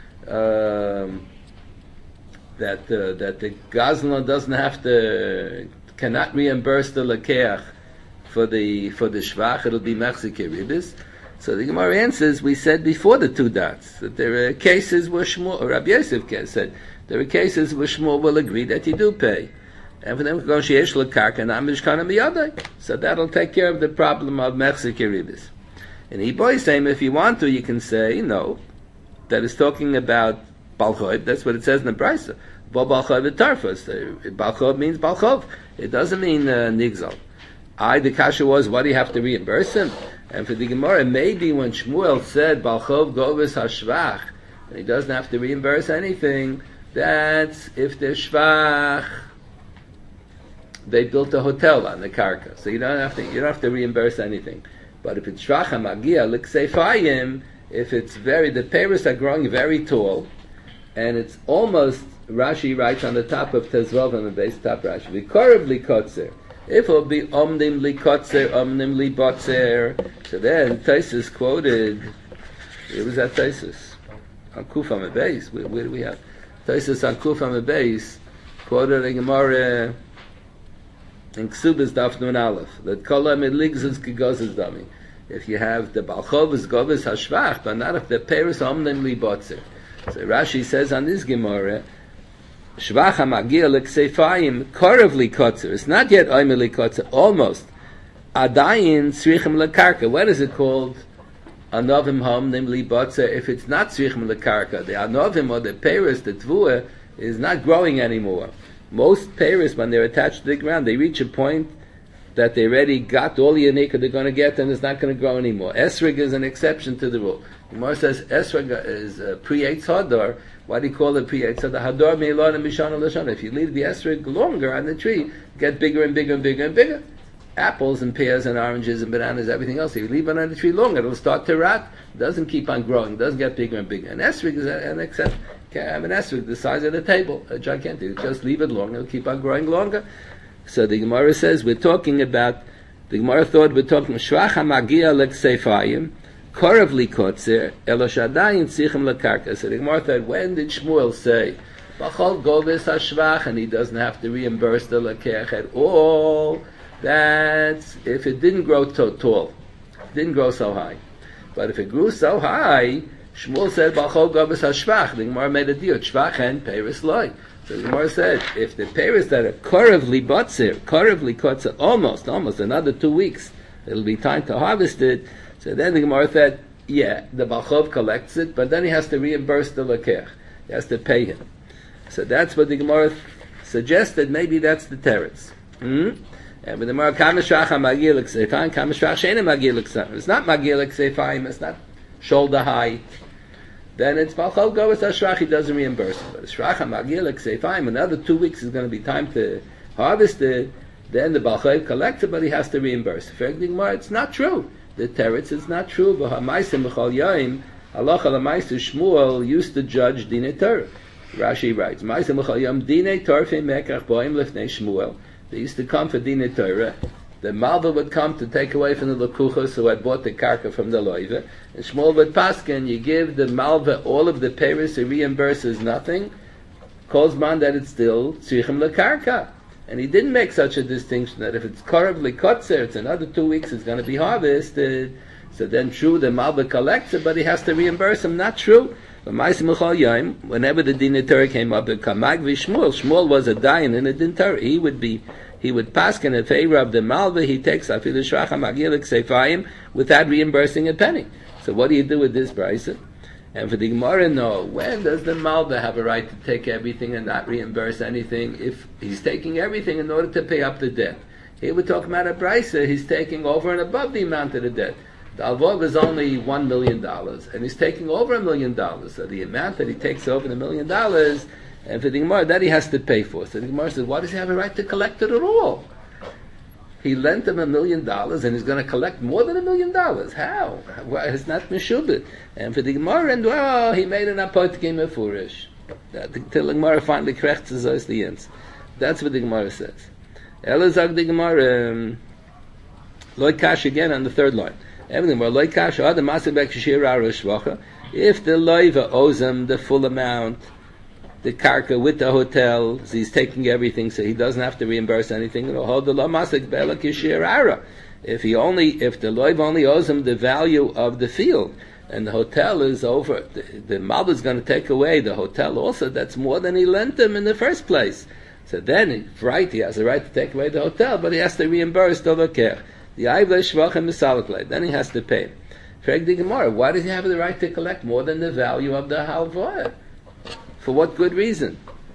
that the Gazlon doesn't have to, cannot reimburse the Lakeach for the Shvach, it'll be Mechzik Ribis. So the Gemara answers, we said before the two dots, that there are cases where Shmuel, or Rabbi Yosef said, there are cases where Shmuel will agree that you do pay. And for them, so that'll take care of the problem of Mechzik Ribis. And Iboy saying, if you want to, you can say, no, that is talking about Balchoiv, that's what it says in the Brisa. Balchov Tarfas. Balchov means Balchov. It doesn't mean Nigzal. The kasha was, what do you have to reimburse him? And for the Gemara, maybe when Shmuel said Balchov Govas HaShvach, and he doesn't have to reimburse anything, that's if the Shvach, they built a hotel on the Karka. So you don't have to reimburse anything. But if it's Shvach HaMagia, L'Ksefayim, if it's the peiros are growing very tall, and it's almost, Rashi writes on the top of Tezvav on the base top Rashi, V'korav li kotzer. If it'll be omnim li kotzer, omnim li botzer. So then Taisus quoted. Where was that Taisus? On Kuf on the base. Where do we have Taisus on Kuf on the base? Quoted in Gemara in Ksubas Daf Nun Aleph. That kolam it ligzes kigozes dami. If you have the Balchov is Govas HaShvach, but not if the peiros omnim li botzer. So Rashi says on this Gemara, Shvach HaMagia L'Ksefayim Korav Li Kotzer. It's not yet Omer Li Kotzer, almost. Adayin Tzrichem L'Karka. What is it called? Anovim Homnim Li Botzer. If it's not Tzrichem L'Karka, the Anovim or the Peiros, the Tvua, is not growing anymore. Most Peiros, when they're attached to the ground, they reach a point that they already got all the Yanika they're going to get, and it's not going to grow anymore. Esrig is an exception to the rule. The Gemara says Esrig is pre-Eitz Hadar. Why do you call it pre-Eitz Hadar? Hadar me'ilon and mishana l'shana. If you leave the Esrig longer on the tree, get bigger and bigger and bigger and bigger. Apples and pears and oranges and bananas, everything else. If you leave it on the tree longer, it'll start to rot. It doesn't keep on growing. It doesn't get bigger and bigger. And Esrig is an exception. An Esrig the size of the table, a gigantic. Just leave it longer. It'll keep on growing longer. So the Gemara says the Gemara thought we're talking Shvach HaMagia L'Ksefayim Korav Li Kotzer Elo Shadayin Tzichem L'Karka. So the Gemara thought, when did Shmuel say Bachol Govas HaShvach and he doesn't have to reimburse the Lakech at all? That's if it didn't grow tall, it didn't grow so high. But if it grew so high, Shmuel said Bachol Govas HaShvach. The Gemara made a deal Shvach and Peiros Loi. So the Gemara said, if the peiros that are korav li kotzer, almost another 2 weeks, it'll be time to harvest it. So then the Gemara said, yeah, the Balchov collects it, but then he has to reimburse the Lakech. He has to pay him. So that's what the Gemara suggested. Maybe that's the teretz. And with the Gemara, kameshvach ha-magir l'ksefayim, kameshvach she'ena magir l'ksefayim. It's not magir l'ksefayim. It's not shoulder high. Then it's Balchov Govas HaShvach, he doesn't reimburse it. But Shvach HaMagia L'Ksefayim, another 2 weeks is going to be time to harvest it, then the Balchov collects it, but he has to reimburse it. It's not true. The teretz is not true. V'ha'maisim b'chol yaim, halacha l'maisu Shmuel used to judge Dinei Torah. Rashi writes, Maisim b'chol yaim, Dinei Torah mekach bo'im lefnei Shmuel. They used to come for Dinei Torah The Malva would come to take away from the Lekuchos who had bought the karka from the Loiva, and Shmuel would paskin, you give the Malva all of the payers, he reimburses nothing, calls man that it's still tzrichem lekarka. And he didn't make such a distinction that if it's korav lekotzer, it's another 2 weeks, it's going to be harvested. So then true, the Malva collects it, but he has to reimburse him. Not true. Whenever the Din Torah came up, Shmuel was a dayan in the Din Torah. He would paskin in favor of the Malva. He takes afilu shracha magilik seifayim without reimbursing a penny. So what do you do with this brisa? And for the Gemara, no. When does the Malva have a right to take everything and not reimburse anything? If he's taking everything in order to pay up the debt. Here we're talking about a brisa. He's taking over and above the amount of the debt. The alvov is only $1 million, and he's taking over $1 million. So the amount that he takes over the $1 million, and for the Gemara, that he has to pay for. So the Gemara says, why does he have a right to collect it at all? He lent him $1 million, and he's going to collect more than $1 million. How? Well, it's not meshubit. And for the Gemara, and well, he made an apotkim mefurish. Till the Gemara finally corrects us the ends. That's what the Gemara says. Elazar the Gemara, loy kash again on the third line. Everything. Well, loy kash adam masibek shir arushvacha. If the loiva owes him the full amount, the karka with the hotel, so he's taking everything, so he doesn't have to reimburse anything. If the loiv only owes him the value of the field, and the hotel is over, the Malva is going to take away the hotel also, that's more than he lent him in the first place. So then, right, he has the right to take away the hotel, but he has to reimburse the loker. The Ayvle Shvachim Misalaklei, then he has to pay. Frag the Gemara, why does he have the right to collect more than the value of the halvah? For what good reason?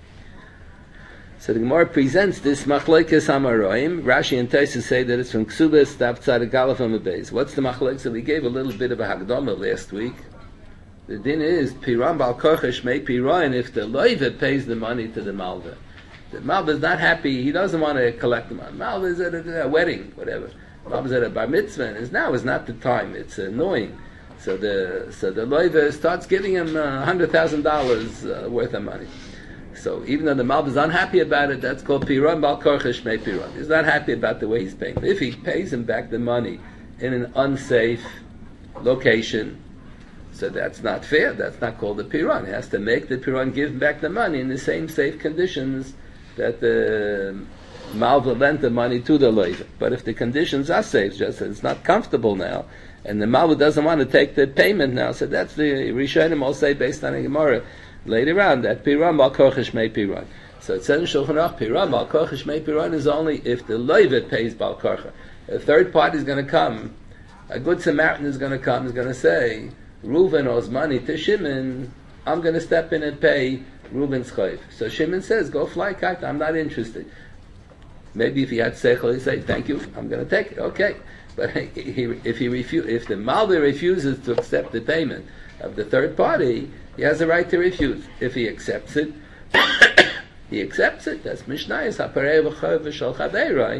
So the Gemara presents this machlokes hamaroim. Rashi and Tosfos say that it's from Ksubas Daf Tzadik Aleph Amud Beis. What's the machlokes? So we gave a little bit of a hagdama last week. The din is piran bal korcha shmei piran if the loiva pays the money to the malva. The malva is not happy. He doesn't want to collect the money. Malva is at a wedding, whatever. Malva is at a bar mitzvah. And now is not the time. It's annoying. So the loiva starts giving him $100,000 worth of money. So even though the Malva is unhappy about it, that's called Piran Bal Korcha Shmei Piran. He's not happy about the way he's paying. If he pays him back the money in an unsafe location, so that's not fair. That's not called a Piran. He has to make the Piran give him back the money in the same safe conditions that the Malva lent the money to the loiva. But if the conditions are safe, just it's not comfortable now, and the Malva doesn't want to take the payment now, so that's the Rishonim all say based on a Gemara later on that Piran Bal Korcha Shmei Piran. So it says in Shulchan Aruch, Piran Bal Korcha Shmei Piran is only if the loiva pays Bal Korcha. A third party is going to come, a good Samaritan is going to come, is going to say, Reuven owes money to Shimon, I'm going to step in and pay Reuven's chayv. So Shimon says, go fly kite, I'm not interested. Maybe if he had seichel, he'd say, thank you, I'm going to take it, okay. But if the Malva refuses to accept the payment of the third party, he has a right to refuse. If he accepts it, he accepts it. That's Mishnayos Haparei v'chav v'shal chaverai.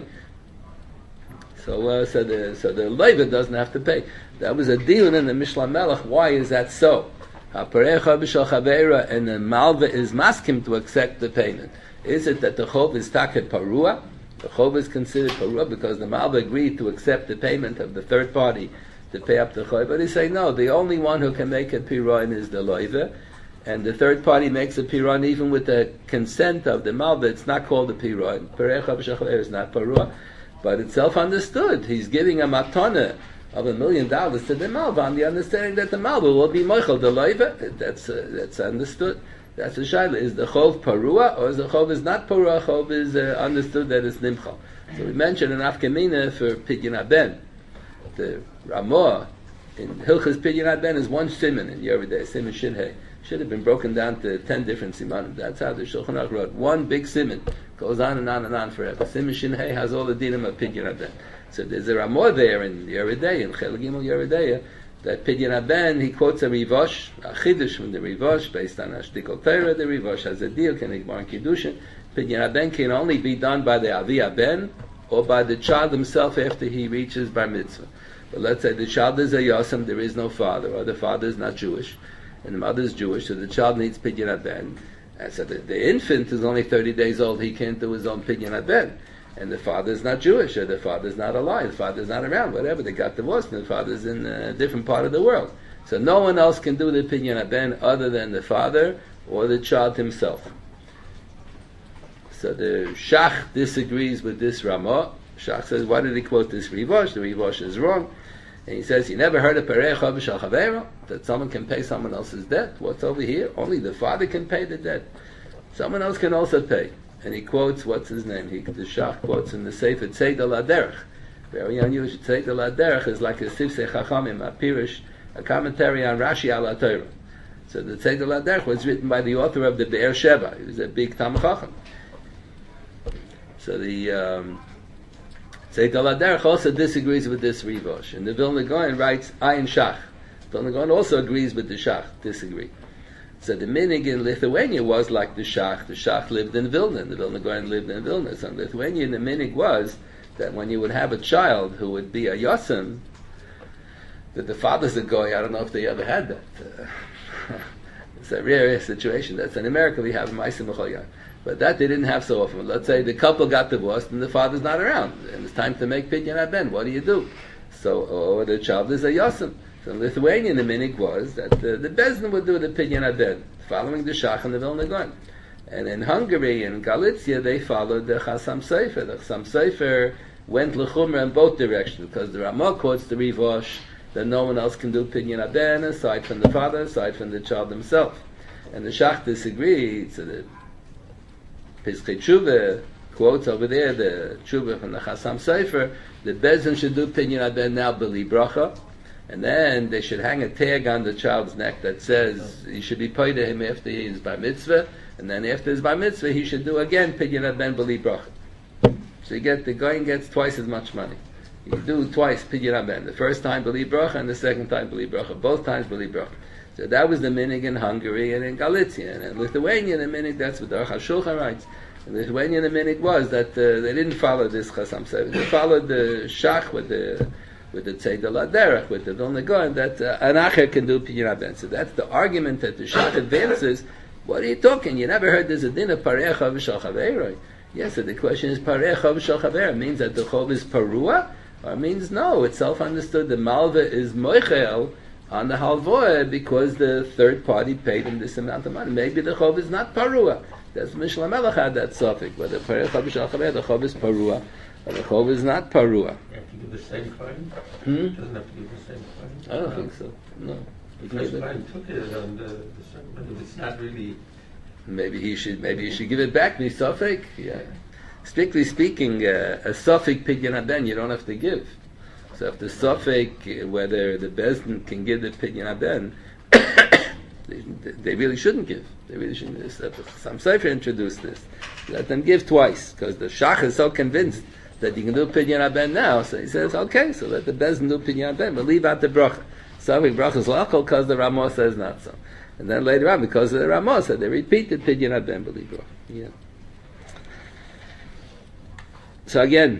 So the loiva doesn't have to pay. That was a deal in the Mishnah Melech. Why is that so? Haparei v'chav v'shal chaverai, and the Malva is maskim to accept the payment. Is it that the chov is taket parua? The chov is considered parua because the Malva agreed to accept the payment of the third party to pay up the chov. But they say no, the only one who can make a piran is the loiva, and the third party makes a piran even with the consent of the Malva. It's not called a piran. Perecha b'shachler is not parua, but it's self-understood. He's giving a matana of $1 million to the Malva on the understanding that the Malva will be moichel the loiva. That's understood. That's the shaila. Is the chov parua, or is the chov is not parua? Chov is understood that it's nimchal. So we mentioned an afkamina for pidyon haben. The Ramah in Hilchas Pidyon haben is one siman in Yeridei, siman shinhei. Should have been broken down to 10 different simanim. That's how the Shulchan Aruch wrote. One big siman goes on and on and on forever. Siman shinhei has all the dinim of Pidyon haben. So there's a Ramah there in Yeridei, in Chel Gimel Yeridei, that Pidyon haben, he quotes a Rivosh, a Chidush from the Rivosh, based on Ashtikol Torah. The Rivosh has a deal, can igmar in Kiddushin. Pidyon haben can only be done by the Avi haben, or by the child himself after he reaches Bar Mitzvah. But let's say the child is a Yosem, there is no father, or the father is not Jewish, and the mother is Jewish, so the child needs Pidyon haben. And so the infant is only 30 days old, he can't do his own Pidyon haben. and the father's not Jewish, or the father's not alive, the father's not around, whatever, they got divorced, and the father's in a different part of the world. So no one else can do the Pidyon Haben other than the father or the child himself. So the Shach disagrees with this Ramah. Shach says, why did he quote this Rivosh? The Rivosh is wrong. And he says, you never heard of Perei Chav Shal Chaveiro? That someone can pay someone else's debt? What's over here? Only the father can pay the debt. Someone else can also pay. And he quotes, what's his name? The Shach quotes in the Sefer Tzeit al Aderech. Very unusual. Tzeit al Aderech is like a Sifsei Chachamim, a Pirish, a commentary on Rashi al HaTorah. So the Tzeit al Aderech was written by the author of the Be'er Sheva. He was a big Talmid Chacham. So the Tzeit al Aderech also disagrees with this Rivosh. And the Vilna Gaon writes Ayin Shach. Vilna Gaon also agrees with the Shach, disagree. So the minig in Lithuania was like the Shach. The Shach lived in Vilna, and the Vilna Gaon lived in Vilna. So in Lithuania, the minig was that when you would have a child who would be a Yosim, that the father's a goy. I don't know if they ever had that. It's a rare situation. That's in America we have Ma'asim B'chol. But that they didn't have so often. Let's say the couple got divorced and the father's not around, and it's time to make Pidyon Haben. What do? So, or the child is a Yosim. So in Lithuania, the minig was that the Bezdin would do the Pidyon Haben, following the Shach and the Vilna Gaon. And in Hungary and Galicia, they followed the Chasam Sofer. The Chasam Sofer went l'chumra in both directions, because the Ramah quotes the Rivosh that no one else can do Pidyon Haben aside from the father, aside from the child himself. And the Shach disagreed. So the Piskei Tshuva quotes over there the Tshuva from the Chasam Sofer. The Bezdin should do Pidyon Haben now b'li bracha, and then they should hang a tag on the child's neck that says he should be paid to him after he is bar mitzvah, and then after his bar mitzvah he should do again Pidyon Haben b'li bracha. So the guy gets twice as much money. You do twice Pidyon Haben. The first time b'li bracha and the second time b'li bracha. Both times b'li bracha. So that was the minig in Hungary and in Galicia. And in Lithuania, the minig, that's what the Aruch HaShulchan writes. In Lithuania, the minig was that they didn't follow this Chasam Sofer. They followed the Shach with the Tzeit al Aderech, with the Vilna Gaon, that an Acher can do Pidyon Haben. So that's the argument that the Shach advances. What are you talking? You never heard there's a din of Parei Chav Shal Chaveiro? Yes, so the question is Parei Chav Shal Chaveiro. Means that the Chov is Parua? Or means no, it's self-understood. The Malva is Moichel on the halvoah because the third party paid him this amount of money. Maybe the chov is not parua. That's Mishnah Melech had that suffix. But the Parei Chav Shal Chaveiro, the chov is parua, but the chov is not parua. You have to give the same fine? Doesn't have to give the same fine? I don't think so. No. Because the fine took it on the same, but it's not really. Maybe he should give it back. The suffix. Yeah. Strictly speaking, a suffix Pidyon Haben you don't have to give. So if the suffix, whether the Bezdin can give the Pidyon Haben, they really shouldn't give. They really shouldn't. Some Sofer introduced this. Let them give twice, because the Shach is so convinced that you can do Pidyon Haben now. So he says, okay, so let the Bezdin do Pidyon Haben, but leave out the bracha. Suffix bracha is lachol because the Ramah says not so. And then later on, because of the Ramah said, they repeated Pidyon Haben, believe bracha. Yeah. So again,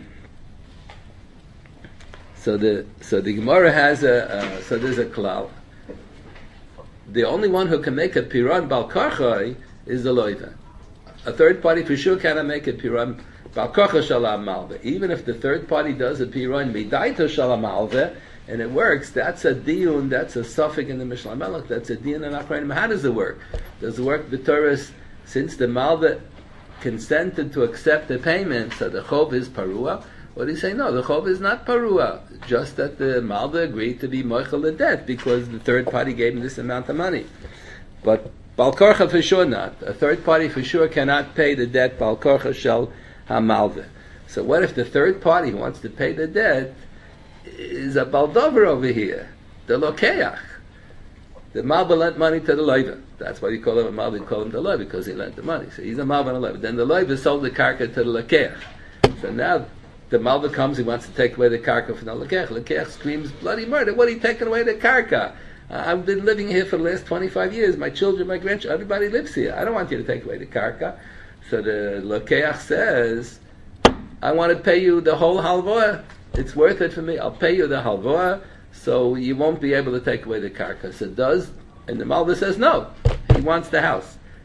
so the Gemara has so there's a klal. The only one who can make a piran bal karchai is the loiva. A third party for sure cannot make a piran bal karcha shalam malve. Even if the third party does a piran midaito shalam malve and it works, that's a diyun, that's a suffix in the Mishnah Melech, that's a diyun and akrayim. How does it work? Does it work b'toras since the malve consented to accept the payment, so the chov is parua? Or do you say no, the chov is not parua, just that the malva agreed to be moichel the debt because the third party gave him this amount of money. But bal korcha for sure not. A third party for sure cannot pay the debt bal korcha shel ha-malva. So what if the third party who wants to pay the debt is a baldover over here, the lokeach? The malva lent money to the loiva. That's why you call him a malva. You call him the loiva because he lent the money. So he's a malva and a loiva. Then the loiva sold the karka to the lokeach. So now the malva comes, he wants to take away the karka from the lokeach. Lokeach screams bloody murder. What are you taking away the karka? I've been living here for the last 25 years. My children, my grandchildren, everybody lives here. I don't want you to take away the karka. So the lokeach says, I want to pay you the whole halvoah. It's worth it for me. I'll pay you the halvoah, so you won't be able to take away the karka. So and the malva says no. He wants the house.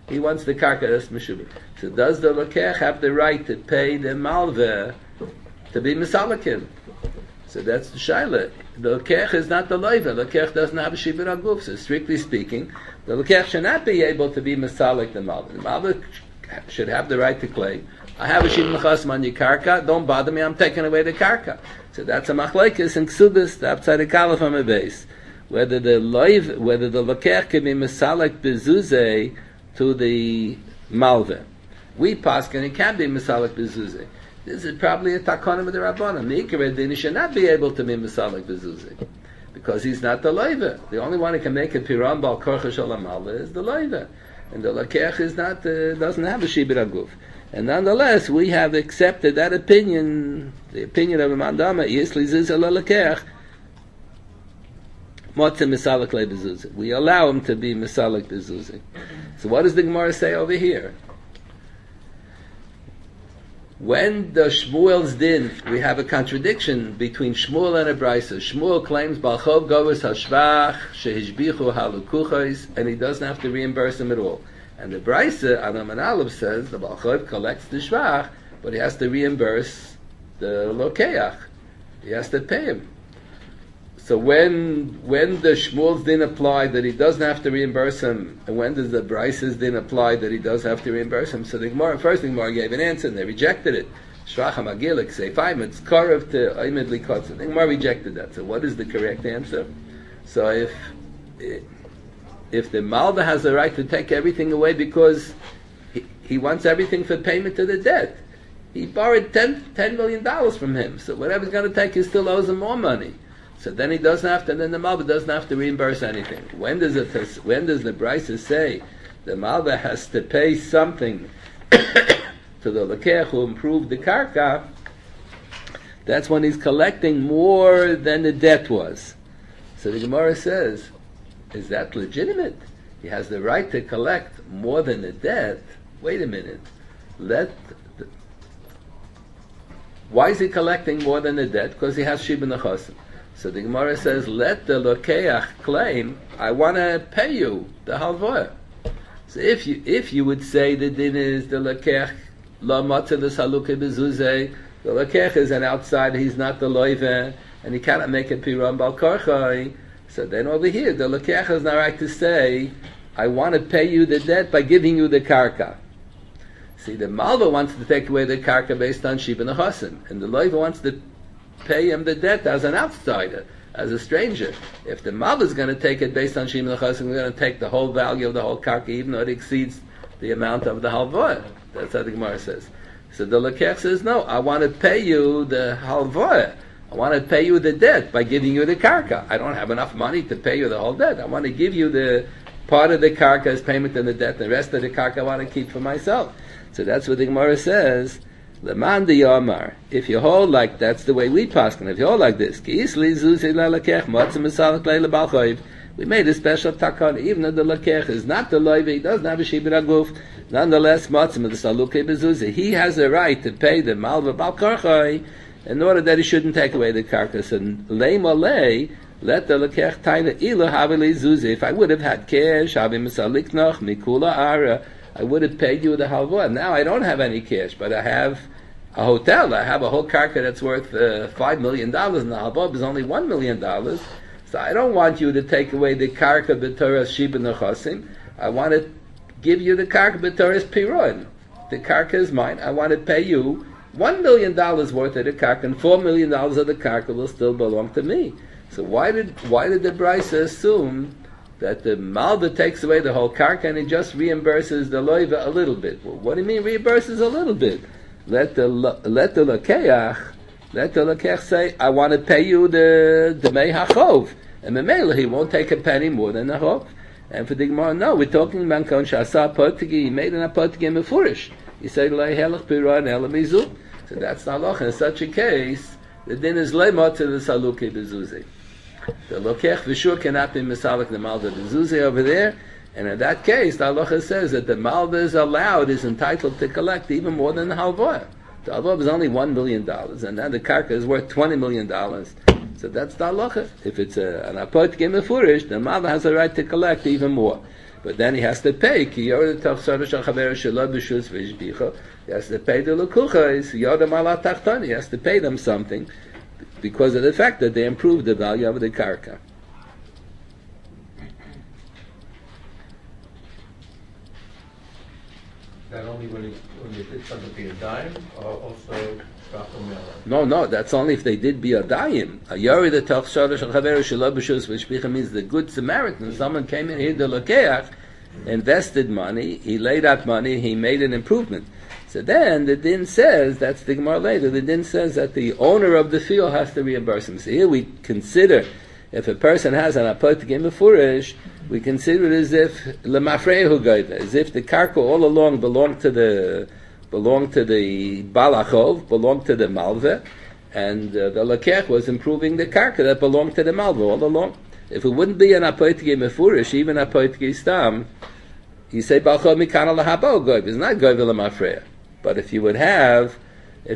He wants the karka as Meshubi. So does the Lokech have the right to pay the Malveh to be Misalakim? So that's the Shaila. The Lokech is not the Loiva. The Lokech doesn't have a Shibur Aguf. So strictly speaking, the Lokech should not be able to be Misalik the Malveh. The Malveh should have the right to claim, I have a Shibur Nechasim on your karka, don't bother me, I'm taking away the karka. So that's a Machlekes and Ksubis, the outside of Kalaf on the base. Whether the Lokech can be Misalik Bezuzeh to the Malveh. We paskin it can be Misalik Bezuzeh. This is probably a takonim of the Rabbanim. The Ikar Din should not be able to be Misalik Bezuzeh because he's not the Loiva. The only one who can make a Piram Bal Korcha Shalom Malveh is the Loiva, and the Lokech is not doesn't have a Shibur Aguf. And nonetheless, we have accepted that opinion, the opinion of Imam Dama. Yisli Zizah Lokech. We allow him to be Misalik Bezuzah. So what does the Gemara say over here? When the Shmuel's din, we have a contradiction between Shmuel and a Brisa. Shmuel claims Balchov Govers Hashvach Shehishbichu Halukuchos, and he doesn't have to reimburse him at all. And the Brisa, Anam and Aleph, says the Balchov collects the Shvach, but he has to reimburse the Lokeach. He has to pay him. So when the Shmuel's din apply that he doesn't have to reimburse him, and when does the Brice's din apply that he does have to reimburse him? So the Gemara, first the Gemara gave an answer and they rejected it. Shvacham Agilik say fine, it's Karev to Aymed Likotza. The Gemara rejected that. So what is the correct answer? So if the Malva has the right to take everything away because he wants everything for payment to the debt, he borrowed $10 million from him. So whatever he's going to take, he still owes him more money. So then he doesn't have to. Then the Malva doesn't have to reimburse anything. When does the Brisa say the Malva has to pay something to the Lokech who improved the karka? That's when he's collecting more than the debt was. So the Gemara says, is that legitimate? He has the right to collect more than the debt. Wait a minute. Why is he collecting more than the debt? Because he has Shibur Nechasim. So the Gemara says, let the Lokeach claim, I want to pay you the halvah. So if you would say the din is the Lokeach la matzah l'saluke bezuzeh, the Lokeach is an outsider, he's not the loive, and he cannot make a piram bal karchai. So then over here, the Lokeach has no right to say, I want to pay you the debt by giving you the karka. See, the Malva wants to take away the karka based on Shibur Nechasim, and the loive wants to pay him the debt as an outsider, as a stranger. If the Malva is going to take it based on Shibur Nechasim, we're going to take the whole value of the whole karka, even though it exceeds the amount of the halvah. That's how the Gemara says. So the Lokech says, no, I want to pay you the halvah. I want to pay you the debt by giving you the karka. I don't have enough money to pay you the whole debt. I want to give you the part of the karka as payment in the debt. The rest of the karka I want to keep for myself. So that's what the Gemara says. Leman de Yomar. If you hold like that's the way we paskin. If you hold like this, we made a special takon. Even though the Lokech is not the loiv, he doesn't have a Shibur Aguf. Nonetheless, he has a right to pay the Malva Bal Karchai in order that he shouldn't take away the carcass. And lei malei, let the Lokech taina ila havili zuzi. If I would have had cash, havim misaliknoch mikula ara, I would have paid you the halva. Now I don't have any cash, but I have a hotel. I have a whole karka that's worth $5 million, and the halva is only $1 million. So I don't want you to take away the karka b'toras Shibur Nechasim. I want to give you the karka b'toras Piron. The karka is mine. I want to pay you $1 million worth of the karka, and $4 million of the karka will still belong to me. So why did the Brisa assume that the Malva takes away the whole karka and he just reimburses the loiva a little bit? Well, what do you mean reimburses a little bit? Let the Lokech say, I want to pay you the mei hachov, and memela he won't take a penny more than the chov. And for the Gemara, no, we're talking about kon shasa potigi. He made an apotigi mefurish. He said lei helach piran elamizu. So that's not loch. In such a case, the din is leimot to the saluke bezuzi. The Lokech v'shur cannot be misalik the malva bezuzi over there. And in that case, the halacha says that the malva is entitled to collect even more than the halvah. The halvah is only $1 million, and now the karka is worth $20 million. So that's the halacha. If it's an apot gemefurish, the malva has a right to collect even more. But then he has to pay. He has to pay the lekuchos. He has to pay them something because of the fact that they improved the value of the karka. That only when you did something be a dime, or also drop a mill? No, that's only if they did be a dayim. A yori the toch shalosh chaveru shelo b'shus v'shpicha means the good Samaritan. Someone came in here, the lokeach, invested money, he laid out money, he made an improvement. So then the din says, that's the Gemara later, the din says that the owner of the field has to reimburse him. So here we consider, if a person has an apotigim mefurish, we consider it as if lemafrehu gaiva, as if the karka all along belonged to the balachov, belonged to the malve, and the lakech was improving the karka that belonged to the malve all along. If it wouldn't be an apotigim mefurish, even apotigim stam, you say balachov mikana lahabo gaiva. It's not gaiva lemafrehu. But if you would have a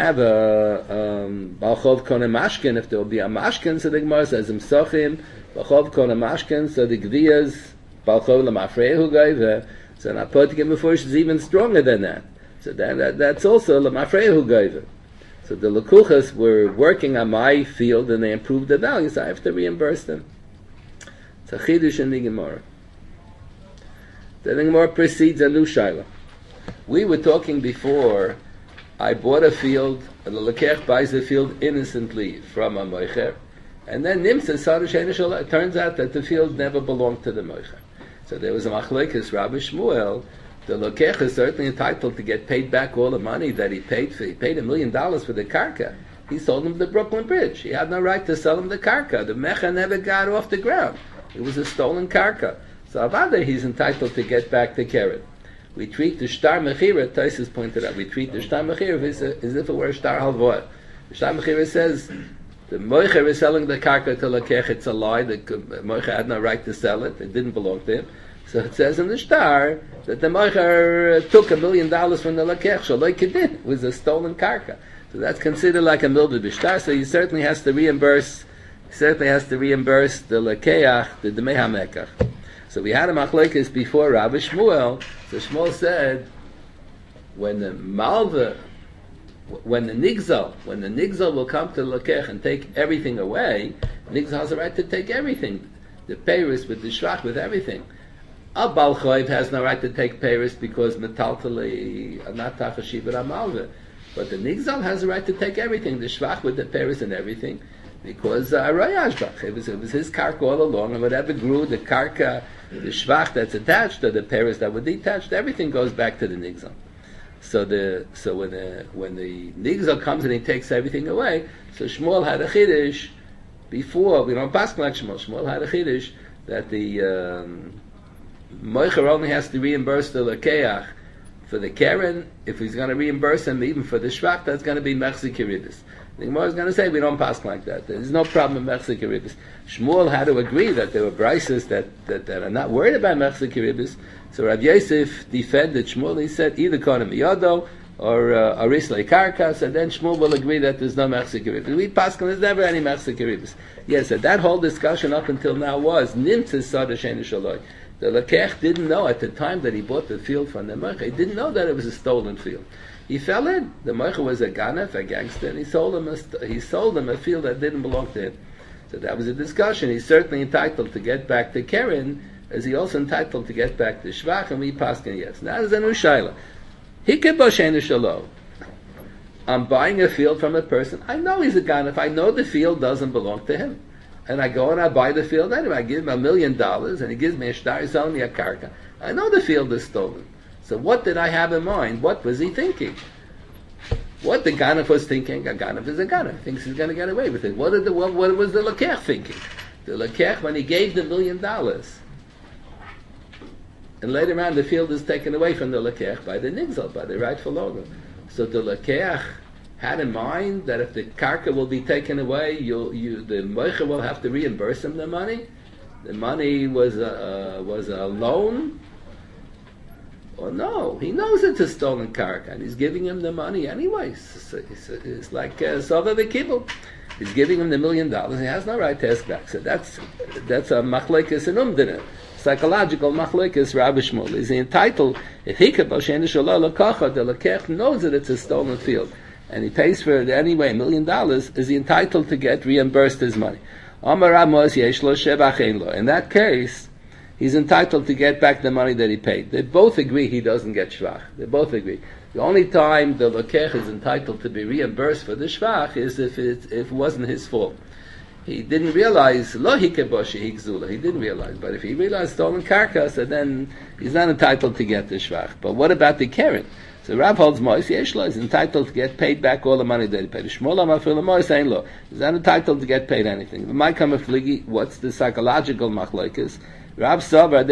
balchov kone mashkin, if there will be a mashkin, so the Gemara says imsochim balchov kone mashkin, so the gviyas balchov lemafrehu gaiva. So an apotigim mefurish is even stronger than that. So that's also lemafrehu gaiva. So the lekuchas were working on my field and they improved the value, so I have to reimburse them. It's a chidush in the Gemara. Then the Gemara precedes a new shaila. We were talking before, I bought a field, and the lekech buys the field innocently from a moicher, and then nimsa saru she'ein shalom. It turns out that the field never belonged to the moicher. So there was a machlekes Rabbi Shmuel. The lekech is certainly entitled to get paid back all the money that he paid for. He paid $1 million for the karka. He sold him the Brooklyn Bridge. He had no right to sell him the karka. The mecha never got off the ground. It was a stolen karka. So avada, he's entitled to get back the keret. We treat the shtar mechira, Taisus pointed out, we treat the shtar mechira as if it were a shtar halvoah. The shtar mechira says, the moicher is selling the karka to lekech, it's a lie, the moicher had no right to sell it, it didn't belong to him. So it says in the shtar, that the moicher took $1 million from the lekech, shaloi kedin, it was a stolen karka. So that's considered like a milved b'shtar, so he certainly has to reimburse the lekeach, the demei hamekach. So we had a machlekes before Rabbi Shmuel. So Shmuel said, when the nigzal will come to the lekech and take everything away, nigzal has a right to take everything, the peiros with the shvach with everything. A bal choiv has no right to take peiros because metaltali not tachashiv amalve, but the nigzal has a right to take everything, the shvach with the peiros and everything. Because it was his karka all along, and whatever grew, the karka, the shvach that's attached, or the peiros that were detached, everything goes back to the nigzal. So when the nigzal comes and he takes everything away, so Shmuel had a chiddush before. We don't pass like Shmuel. Shmuel had a chiddush that the moicher only has to reimburse the lekeach for the keren. If he's going to reimburse him even for the shvach, that's going to be mechzik kiribis. The Gemara is going to say we don't pass like that. There's no problem with mechzik kiribis. Shmuel had to agree that there were brises that are not worried about mechzik kiribis. So Rav Yosef defended Shmuel. He said either kohen miyado or aris lekarka. So then Shmuel will agree that there's no mechzik kiribis. We pass there's never any mechzik kiribis. Yes, so that whole discussion up until now was nimtzis sada shein shaloi. The lekech didn't know at the time that he bought the field from the moicher. He didn't know that it was a stolen field. He fell in. The moicher was a ganef, a gangster, and he sold him a field that didn't belong to him. So that was a discussion. He's certainly entitled to get back the keren, as he also entitled to get back the shvach, and we paskin yes. Now there's a new shaila. Hikebo sheinu shalo. I'm buying a field from a person. I know he's a ganef. I know the field doesn't belong to him. And I go and I buy the field anyway. I give him $1 million, and he gives me a shtar, he's selling me a karka. I know the field is stolen. So what did I have in mind? What was he thinking? What the ganef was thinking? A ganef is a ganef. Thinks he's going to get away with it. What was the lekech thinking? The lekech, when he gave the $1 million, and later on the field is taken away from the lekech by the nigzal, by the rightful owner. So the lekech had in mind that if the karka will be taken away, the moicher will have to reimburse him the money. The money was a loan. Or no, he knows it's a stolen karka, and he's giving him the money anyways. It's like Sova the Kibbutz. He's giving him the $1 million. He has no right to ask back. So that's a machlekes and umdina. psychological machlokes Rabbi Shmuel. Is he entitled, if he could b'shein shalol lekacha, the lekech knows that it's a stolen field, and he pays for it anyway, $1 million, is he entitled to get reimbursed his money? Amar Ramos yesh lo shevach ein lo. In that case, he's entitled to get back the money that he paid. They both agree he doesn't get shvach. They both agree. The only time the lekech is entitled to be reimbursed for the shvach is if it wasn't his fault. He didn't realize, lo hikeboshi hikzula, he didn't realize. But if he realized stolen karka, so then he's not entitled to get the shvach. But what about the keren? So Rav holds Mois Yeshlo is entitled to get paid back all the money that he paid. Shmuel Amafil Mois Ein Lo. He's not entitled to get paid anything. The Maikam Fligi, what's the psychological machlokes? Rav Savar,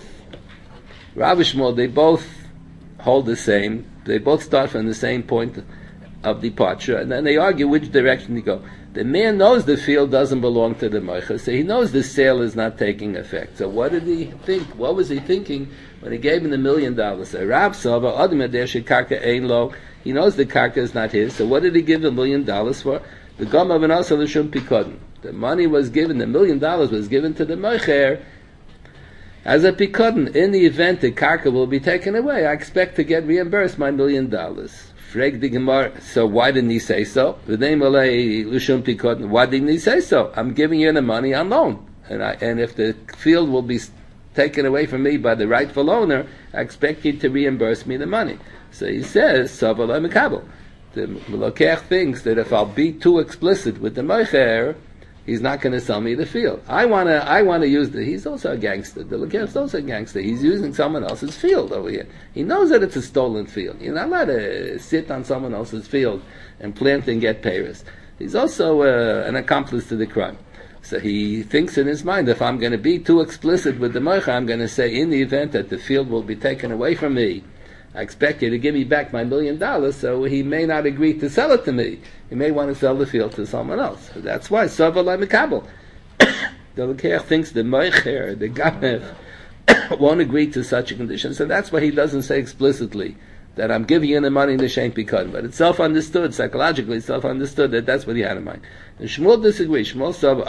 Rav Shmuel, they both hold the same. They both start from the same point of departure, and then they argue which direction to go. The man knows the field doesn't belong to the Moicha, so he knows the sale is not taking effect. So what did he think? What was he thinking when he gave him the $1 million? So Rab Sava, Adam Adesh Karka Ein Lo, he knows the Karka is not his, so what did he give the $1 million for? The Gom of an Asalashum Pikodin. The money was given, the $1 million was given to the Moicher as a Pikodin. In the event the Karka will be taken away, I expect to get reimbursed my $1 million. Frag the Gemara, so why didn't he say so? Why didn't he say so? I'm giving you the money on loan. And if the field will be taken away from me by the rightful owner, I expect you to reimburse me the money. So he says, Savala Mekabel. The Melokech thinks that if I'll be too explicit with the Moicher, he's not going to sell me the field. I want to use he's also a gangster. The Lekech is also a gangster. He's using someone else's field over here. He knows that it's a stolen field. You're not allowed to sit on someone else's field and plant and get payers. He's also an accomplice to the crime. So he thinks in his mind, if I'm going to be too explicit with the Moicha, I'm going to say, in the event that the field will be taken away from me, I expect you to give me back my $1 million, so he may not agree to sell it to me. He may want to sell the field to someone else. So that's why, Savalai Mekabel. The Lekech thinks the Moicher, the Gamev, won't agree to such a condition, so that's why he doesn't say explicitly that I'm giving you the money in the Shem Pikon. But it's self-understood, psychologically self-understood, that that's what he had in mind. And Shmuel disagrees. Shmuel said,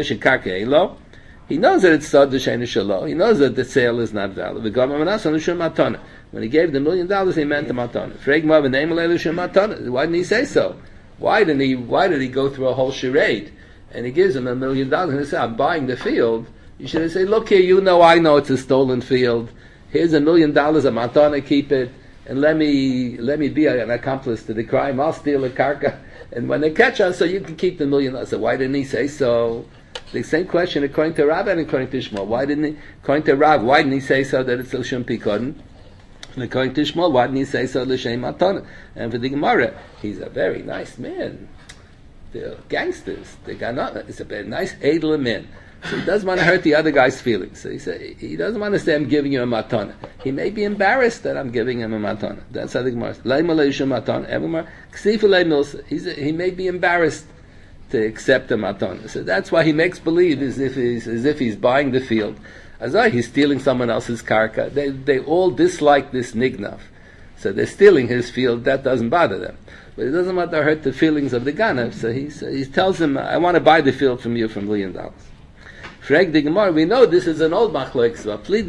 he knows that it's Sod D'Shein Shalo. He knows that the sale is not valid. When he gave the $1 million, he meant the matana. Why didn't he say so? Why did he go through a whole charade? And he gives him $1 million, and he said, I'm buying the field. You should have said, look here, I know it's a stolen field. Here's $1 million, a matana, keep it, and let me be an accomplice to the crime. I'll steal a karka, and when they catch us, so you can keep the $1 million. So why didn't he say so? The same question according to Rav and according to Shmuel. According to Rav, why didn't he say so that it's L'Shem Pikodin? And according to Shmuel, why didn't he say so L'Shem Matana? And for the Gemara, he's a very nice man. They're gangsters. It's a very nice, edel man. So he doesn't want to hurt the other guy's feelings. So he doesn't want to say, I'm giving you a matana. He may be embarrassed that I'm giving him a matana. That's how the Gemara says. He may be embarrassed to accept the matana. So that's why he makes believe as if he's buying the field. As though he's stealing someone else's karka. They all dislike this nignav. So they're stealing his field. That doesn't bother them. But it doesn't want to hurt the feelings of the ganav. So he tells him, I want to buy the field from you for $1 million. Frag the Gemara, we know this is an old machlokes.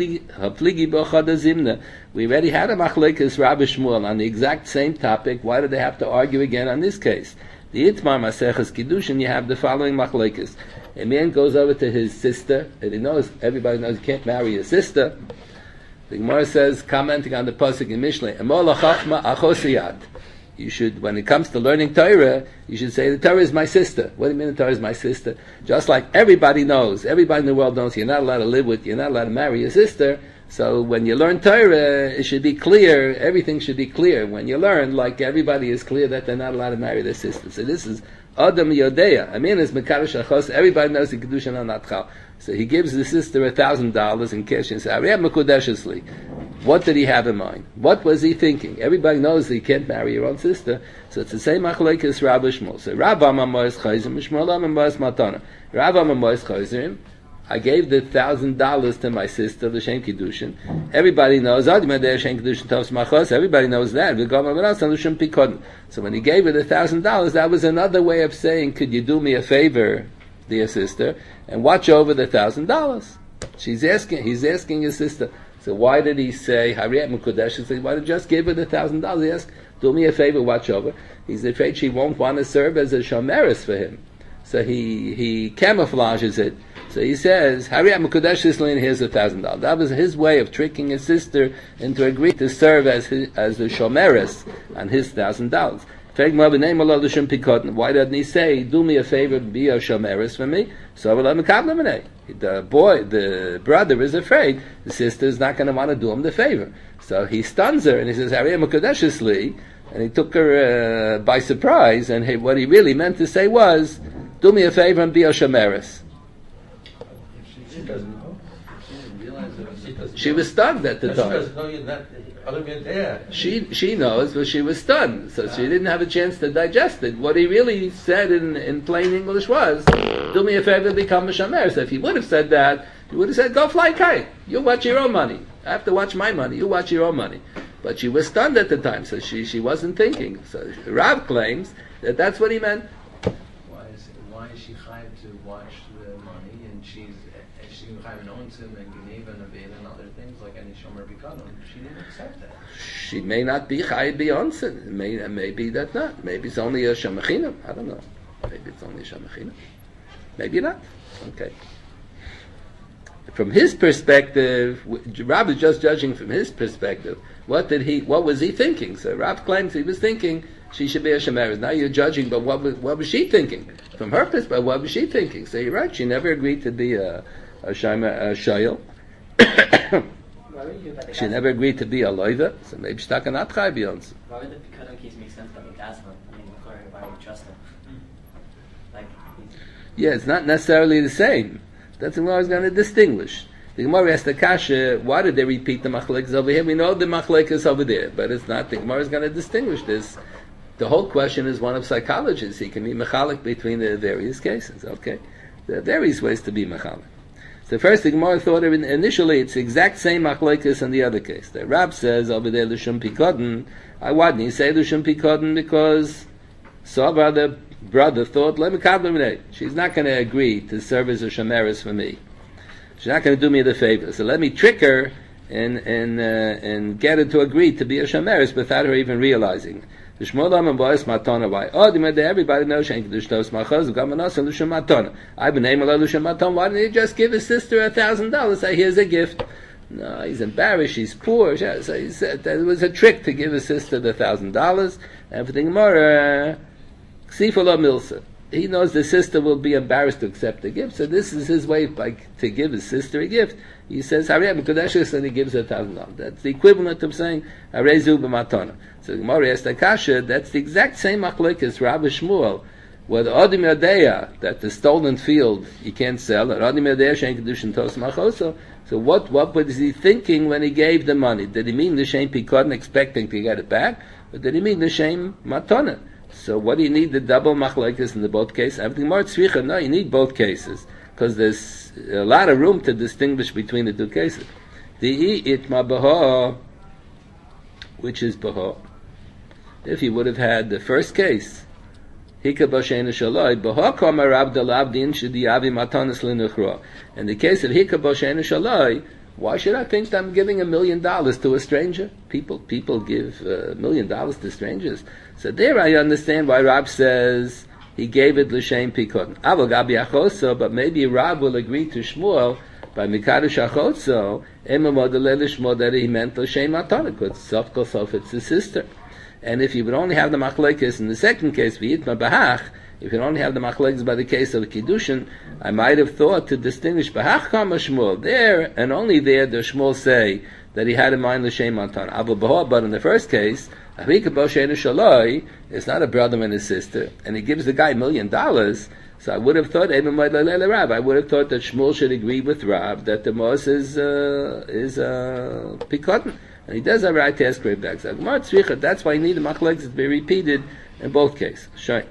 We already had a machlokes Rabbi Shmuel on the exact same topic. Why do they have to argue again on this case? The Itmar Maseches Kiddushin, you have the following machlokes. A man goes over to his sister, and everybody knows he can't marry his sister. The Gemara says, commenting on the pasuk in Mishlei, Emol hachachma achosiyat. You should, when it comes to learning Torah, you should say, the Torah is my sister. What do you mean the Torah is my sister? Just like everybody in the world knows, you're not allowed to live with, you're not allowed to marry your sister. So when you learn Torah, it should be clear, everything should be clear. When you learn, like everybody is clear that they're not allowed to marry their sister. So this is Adam Yodea. I mean, it's Mekadosh Achos, everybody knows the Kedushin on Natchal. So he gives the sister $1,000 in cash and says, Ariyah Mekudeshesli. What did he have in mind? What was he thinking? Everybody knows that you can't marry your own sister. So it's the same machlokes Rabbi Shmuel. So Rabbi Amamois Chayzim, Shmuel Amamois Matana. Rabbi Amamois Chayzim, I gave the $1,000 to my sister, the Shem Kiddushin. Everybody knows, everybody knows that. So when he gave her the $1,000, that was another way of saying, could you do me a favor, dear sister, and watch over the $1,000? He's asking his sister. So why did he say Hariyat Mukodesh? He said, why did you just give her the $1,000? He asked, do me a favor, watch over. He's afraid she won't want to serve as a shomeris for him. So he camouflages it. So he says, Hariyat Mukodesh Islin, here's $1,000. That was his way of tricking his sister into agreeing to serve as the shomeris on his $1,000. Why didn't he say, do me a favor, be a shomeris for me? So the brother is afraid the sister is not going to want to do him the favor. So he stuns her and he says, Hariyat Mukodesh Islin, and he took her by surprise, and what he really meant to say was, do me a favor and be a shomeris. She doesn't know. She didn't realize it. She was stunned at the She time. doesn't know you're not other than there. She knows, but she was stunned, so she didn't have a chance to digest it. What he really said in plain English was, do me a favor, become a shomer. So if he would have said that, he would have said, go fly kite. You watch your own money. I have to watch my money. You watch your own money. But she was stunned at the time, so she wasn't thinking. So Rav claims that that's what he meant. Why is she chayav to watch the money, and she chayav owns him and Geneva and Aved and other things like any shomer bikanon? She didn't accept that. She may not be chayav beyonce. Maybe that not. Maybe it's only a shamachinam. I don't know. Maybe it's only a shamachinam. Maybe not. Okay. From his perspective, Rab is just judging from his perspective. What was he thinking? So Rab claims he was thinking she should be a shemeres. Now you're judging, but what was she thinking? From her perspective, what was she thinking? So you're right, she never agreed to be a shayel. She never agreed to be a loiva, so maybe she's not going to try beyond. Why would the Picadon case make sense that that's one? I mean, why would you trust him? Like, yeah, it's not necessarily the same. That's what I was going to distinguish. The Gemara asked the Kasha, why did they repeat the machlekes over here? We know the machlekes over there, but it's not. The Gemara is going to distinguish this. The whole question is one of psychologists. He can be mechalik between the various cases. Okay, there are various ways to be mechalik. So first, the Gemara thought initially it's the exact same machlekes in the other case. The Rab says over there l'shum pikodin. Why didn't he say l'shum pikodin? Because Sava, the brother, thought she's not going to agree to serve as a shemeres for me. She's not going to do me the favor. So let me trick her and get her to agree to be a shemeres without her even realizing. The Shmuel and Bois Matana. Why? Everybody knows Shenk Dushtos Machaz Gamanas and Lusham Matana. I've been named Lusham Matana. Why didn't he just give his sister $1,000? Say here's a gift. No, he's embarrassed. She's poor. So he said that it was a trick to give his sister the $1,000. And for the Gemara, Ksifala Milsa. He knows the sister will be embarrassed to accept the gift, so this is his way to give his sister a gift. He says, Hariyat Mukodesh, and he gives her $1,000. That's the equivalent of saying, Harezu b'matana. So the Gemara asked Akasha, that's the exact same machlekes Rabbi Shmuel, where the Odim Yadeya, that the stolen field you can't sell, and Odim Yadeya Shein Kedushin Tos Machoso. So what was he thinking when he gave the money? Did he mean the Shein Pikon expecting to get it back? Or did he mean the Shein Matana? So what do you need the double machlekes in the both cases? Everything more tzricha. No, you need both cases because there's a lot of room to distinguish between the two cases. The itma baha, which is baha. If you would have had the first case, hika b'shein shaloi baha kamar abdal abdin shediyavi matanis linuchra. In the case of hika b'shein shaloi, why should I think that I'm giving $1 million to a stranger? People give $1 million to strangers. So there I understand why Rab says he gave it l'shem pikon. Avol gabi achoso, but maybe Rab will agree to Shmuel by mikadosh achoso emamodele l'shmuel that he meant l'shem matana because sof kol sof it's his sister. And if you would only have the machlekes in the second case, v'yitma bahach, if you only have the machlekes by the case of Kiddushin, I might have thought to distinguish Bahach Kama Shmuel. There, and only there, does Shmuel say that he had in mind L'Shem Matan. But in the first case, it's not a brother and a sister, and he gives the guy $1 million, so I would have thought, I would have thought that Shmuel should agree with Rab that the Mos is Pikotn. And he does have a right to ask for it back. So, that's why you need the machlekes to be repeated in both cases. Sure.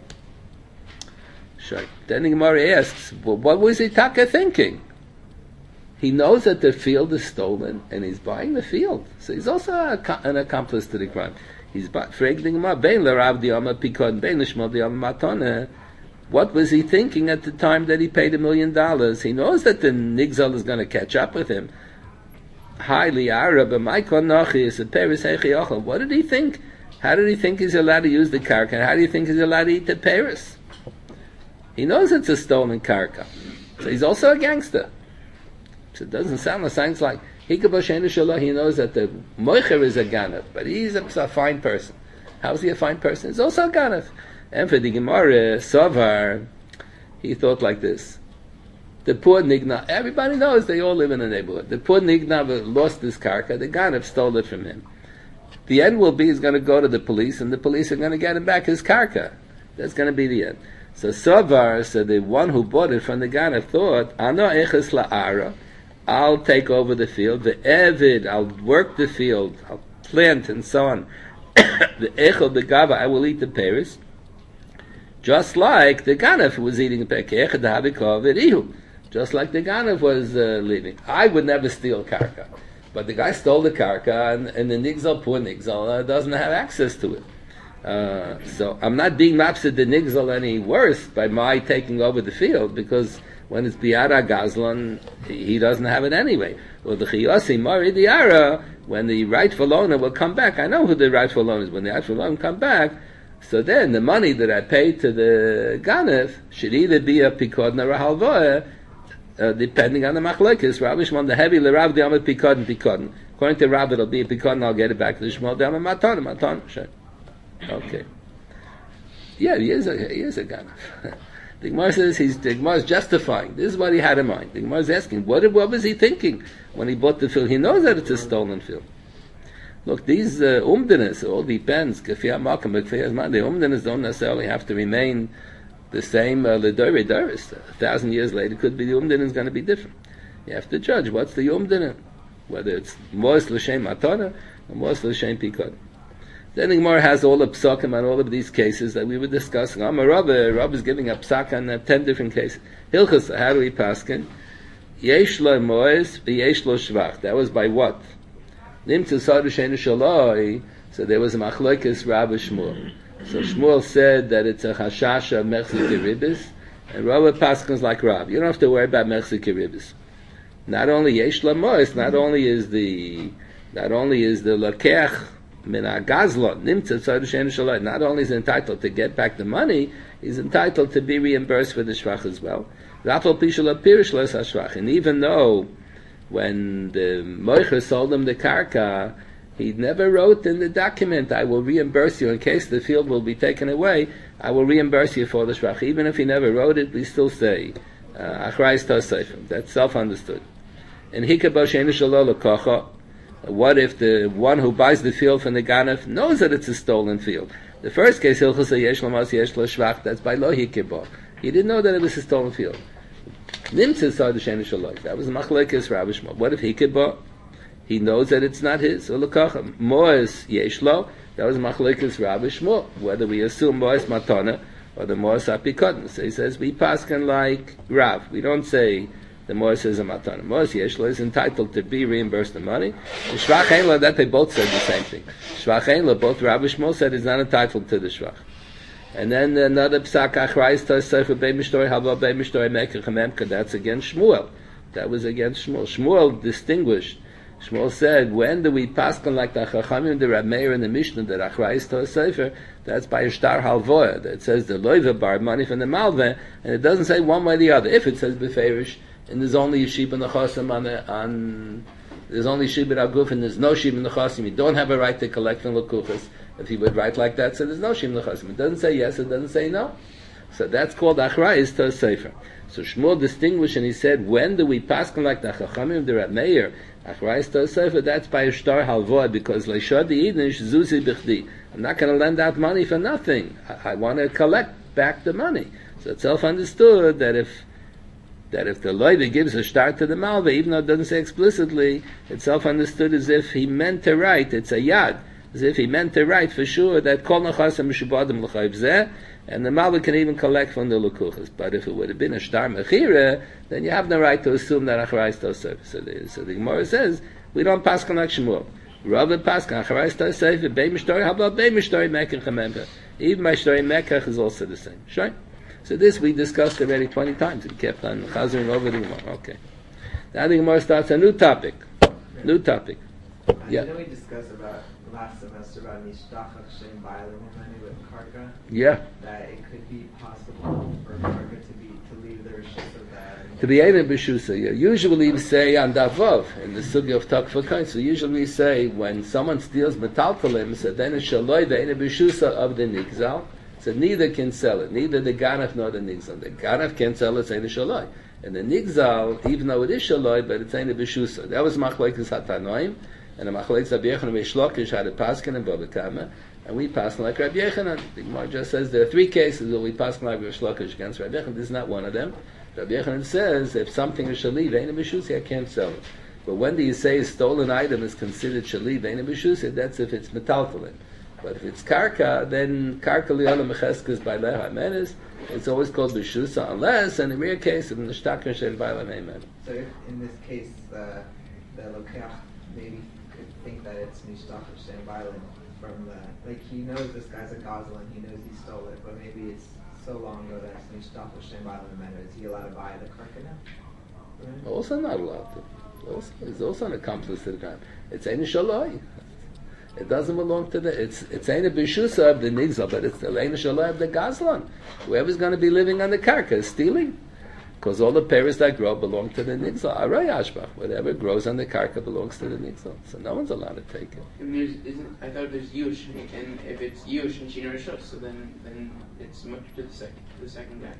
Then the Gemara asks, well, what was Itaka thinking? He knows that the field is stolen, and he's buying the field. So he's also an accomplice to the crime. He's fraging the Gemara, Bein l'Rav Diyama Pikon, Bein l'Shmuel Diyama Matana. What was he thinking at the time that he paid $1 million? He knows that the Nigzal is going to catch up with him. Highly Arab, what did he think? How did he think he's allowed to use the karka? How do you think he's allowed to eat the Paris? He knows it's a stolen karka. So he's also a gangster. So it doesn't sound like he knows that the moicher is a ganav, but he's a fine person. How is he a fine person? He's also a ganav. And for the Gemara, Savar, he thought like this. The poor Nigna, everybody knows they all live in the neighborhood. The poor Nigna lost his karka, the ganav stole it from him. The end will be he's going to go to the police, and the police are going to get him back his karka. That's going to be the end. So Savar, so the one who bought it from the ganav thought, Ano eches la'ara, I'll take over the field, the Evid, I'll work the field, I'll plant and so on. The Echel, the Gava, I will eat the Paris. Just like the Ganav was eating the Pekech, the Habikov, Ihu. Just like the Ganav was leaving. I would never steal Karka. But the guy stole the Karka, and the Nigzal, poor Nigzal, doesn't have access to it. So I'm not being mapsid the Nigzal any worse by my taking over the field, because when it's Biara Gazlan, he doesn't have it anyway. Well, the Chiyasi Mari Diara, when the rightful owner will come back, I know who the rightful owner is, when the rightful owner come back, so then the money that I paid to the Ganef should either be a Pikodna or a Halvoah, depending on the Machlokes. Rabbi Shmuel, the heavy L'Rav D'Amad Pikodn. According to Rav, it'll be a Pikodn, I'll get it back to the Shmuel D'Amad Matan. Sure. Okay. Yeah, he is a Ganef. The Gemara says the Gemara is justifying. This is what he had in mind. The Gemara is asking, what was he thinking when he bought the field? He knows that it's a stolen field. Look, these umdinas, it all depends. The umdinas don't necessarily have to remain the same l'dorei doris. 1,000 years later, could be the umdina is going to be different. You have to judge what's the umdina, whether it's mos l'shem matana or mos l'shem pikod. Then the Gemara has all the psakim on all of these cases that we were discussing. Rab is giving a psak on 10 different cases. Hilchas, how do we paskin? Yesh lo moes, yesh lo shvach. That was by what? Nimtzu sadu sheinu shaloi. So there was a machlokes Rabbi Shmuel. So Shmuel said that it's a chashasha of mechzik ribis, and Rabbi paskins like Rab. You don't have to worry about mechzik ribis. Not only yesh lo moes, not only is the lakeach min agazlon nimtza tzadu sheinu shaloi. Not only is he entitled to get back the money, he's entitled to be reimbursed for the shvach as well. And even though when the moicher sold him the karka, he never wrote in the document, I will reimburse you in case the field will be taken away, I will reimburse you for the shvach. Even if he never wrote it, we still say achrayis tosefim. That's self-understood. And hikabo sheinu shelo lekocha. What if the one who buys the field from the ganef knows that it's a stolen field? The first case, hilchos yesh lo mas yesh lo shvach, that's by lo hikabo. He didn't know that it was a stolen field. Nimtza sadu sheinu shelo. That was machlokes Rabbi Shmuel. What if hikabo? He knows that it's not his. So lekocha moes yesh lo. That was machlokes Rabbi Shmuel. Whether we assume moes matana or the moes apikotn. So he says we paskin like Rav. We don't say the Mois is a matana. Mois Yeshla is entitled to be reimbursed the money. The Shvach Einla, that they both said the same thing. Shvach Einla, both Rabbi Shmuel said he's not entitled to the Shvach. And then another Psak Achrayis Tosef Bei Mishtori Haba Bei Mishtori Mekach Memka. That's against Shmuel. That was against Shmuel. Shmuel distinguished. Shmuel said, when do we paskin like the Chachamim, the Rab Meir, and the Mishnah, that Achrayis Tosef? That's by a shtar halvoya. That says the loiva bar money from the malveh, and it doesn't say one way or the other. If it says beferish, and there's only a sheep in the chosim there's only sheep in Aguf, and there's no sheep in the chosim, you don't have a right to collect from Lekufas. If he would write like that, so there's no sheep in the chosim. It doesn't say yes, it doesn't say no. So that's called achrayis to a sefer. So Shmuel distinguished, and he said, when do we paskin like the Chachamim, the Rab Meir, achrayis to a sefer? That's by a shtar halvoy, because leishad the idnish zuzi bichdi. I'm not going to lend out money for nothing. I want to collect back the money. So it's self-understood that if the loiva gives a shtar to the malva, even though it doesn't say explicitly, it's self-understood as if he meant to write, it's a yad, as if he meant to write for sure that kol nachasam mishubadim l'chayv zeh, and the malva can even collect from the lukuchas. But if it would have been a shtar mechira, then you have no right to assume that achrayis tosef. So the Gemara says, we don't paskin like Shmuel. Rather paskin achrayis tosef, bei mishtori habla, bei mishtori mekach hamemka. Even by shtori mekach is also the same. Sure? So this we discussed already 20 times. We kept on chazering over the Gemara. Okay. Now the Gemara starts a new topic. New topic. Yeah. Didn't we discuss about last semester about Nishtachach Shem Bailim with Karka? Yeah. That it could be possible for Karka to leave the rishus of that. To be Eina B'Shusa. Yeah. Usually we say on Davov, in the sugya of Takfa Kain, so usually we say when someone steals metaltalim, so then it's Shaloi the Eina B'Shusa of the Nigzal. So neither can sell it, neither the Ganaf nor the Nigzal. The Ganaf can sell it, it's Eina Shaloi. And the Nigzal, even though it is Shaloi, but it's Eina B'Shusa. That was Machlekes HaTanoim, and the Machlekes Rabbi Yochanan and Reish Lakish had a paskin and Bava Kama, and we pass like Rabbi Yochanan. The Gemara just says there are three cases where we pass like Reish Lakish against Rabbi Yochanan. This is not one of them. Rabbi Yochanan says if something is Shaliv, Eina B'Shusa, I can't sell it. But when do you say a stolen item is considered Shaliv, Eina B'Shusa? That's if it's metaltalin. But if it's karka, then karka li'olam mecheskes by leha menes, it's always called b'shusa, unless, in a rare case, of nishtaker shen b'alam amen. So if in this case, the lokeach maybe could think that it's nishtachar shen b'alam from the, like he knows this guy's a goslin, he knows he stole it, but maybe it's so long ago that it's nishtachar shen b'alam amen. Is he allowed to buy the karka now? Right? Also not allowed to. He's also an accomplice to the crime. It's ein shaloi. It doesn't belong to the. It's ain't a b'shusa of the nigzal, but it's the ein shaloi of the gazlan. Whoever's going to be living on the karka is stealing, because all the pears that grow belong to the nigzal. Aray ashbach, whatever grows on the karka belongs to the nigzal. So no one's allowed to take it. And I thought there's yush, and if it's yush and shina rishos, so then it's much to the second guy.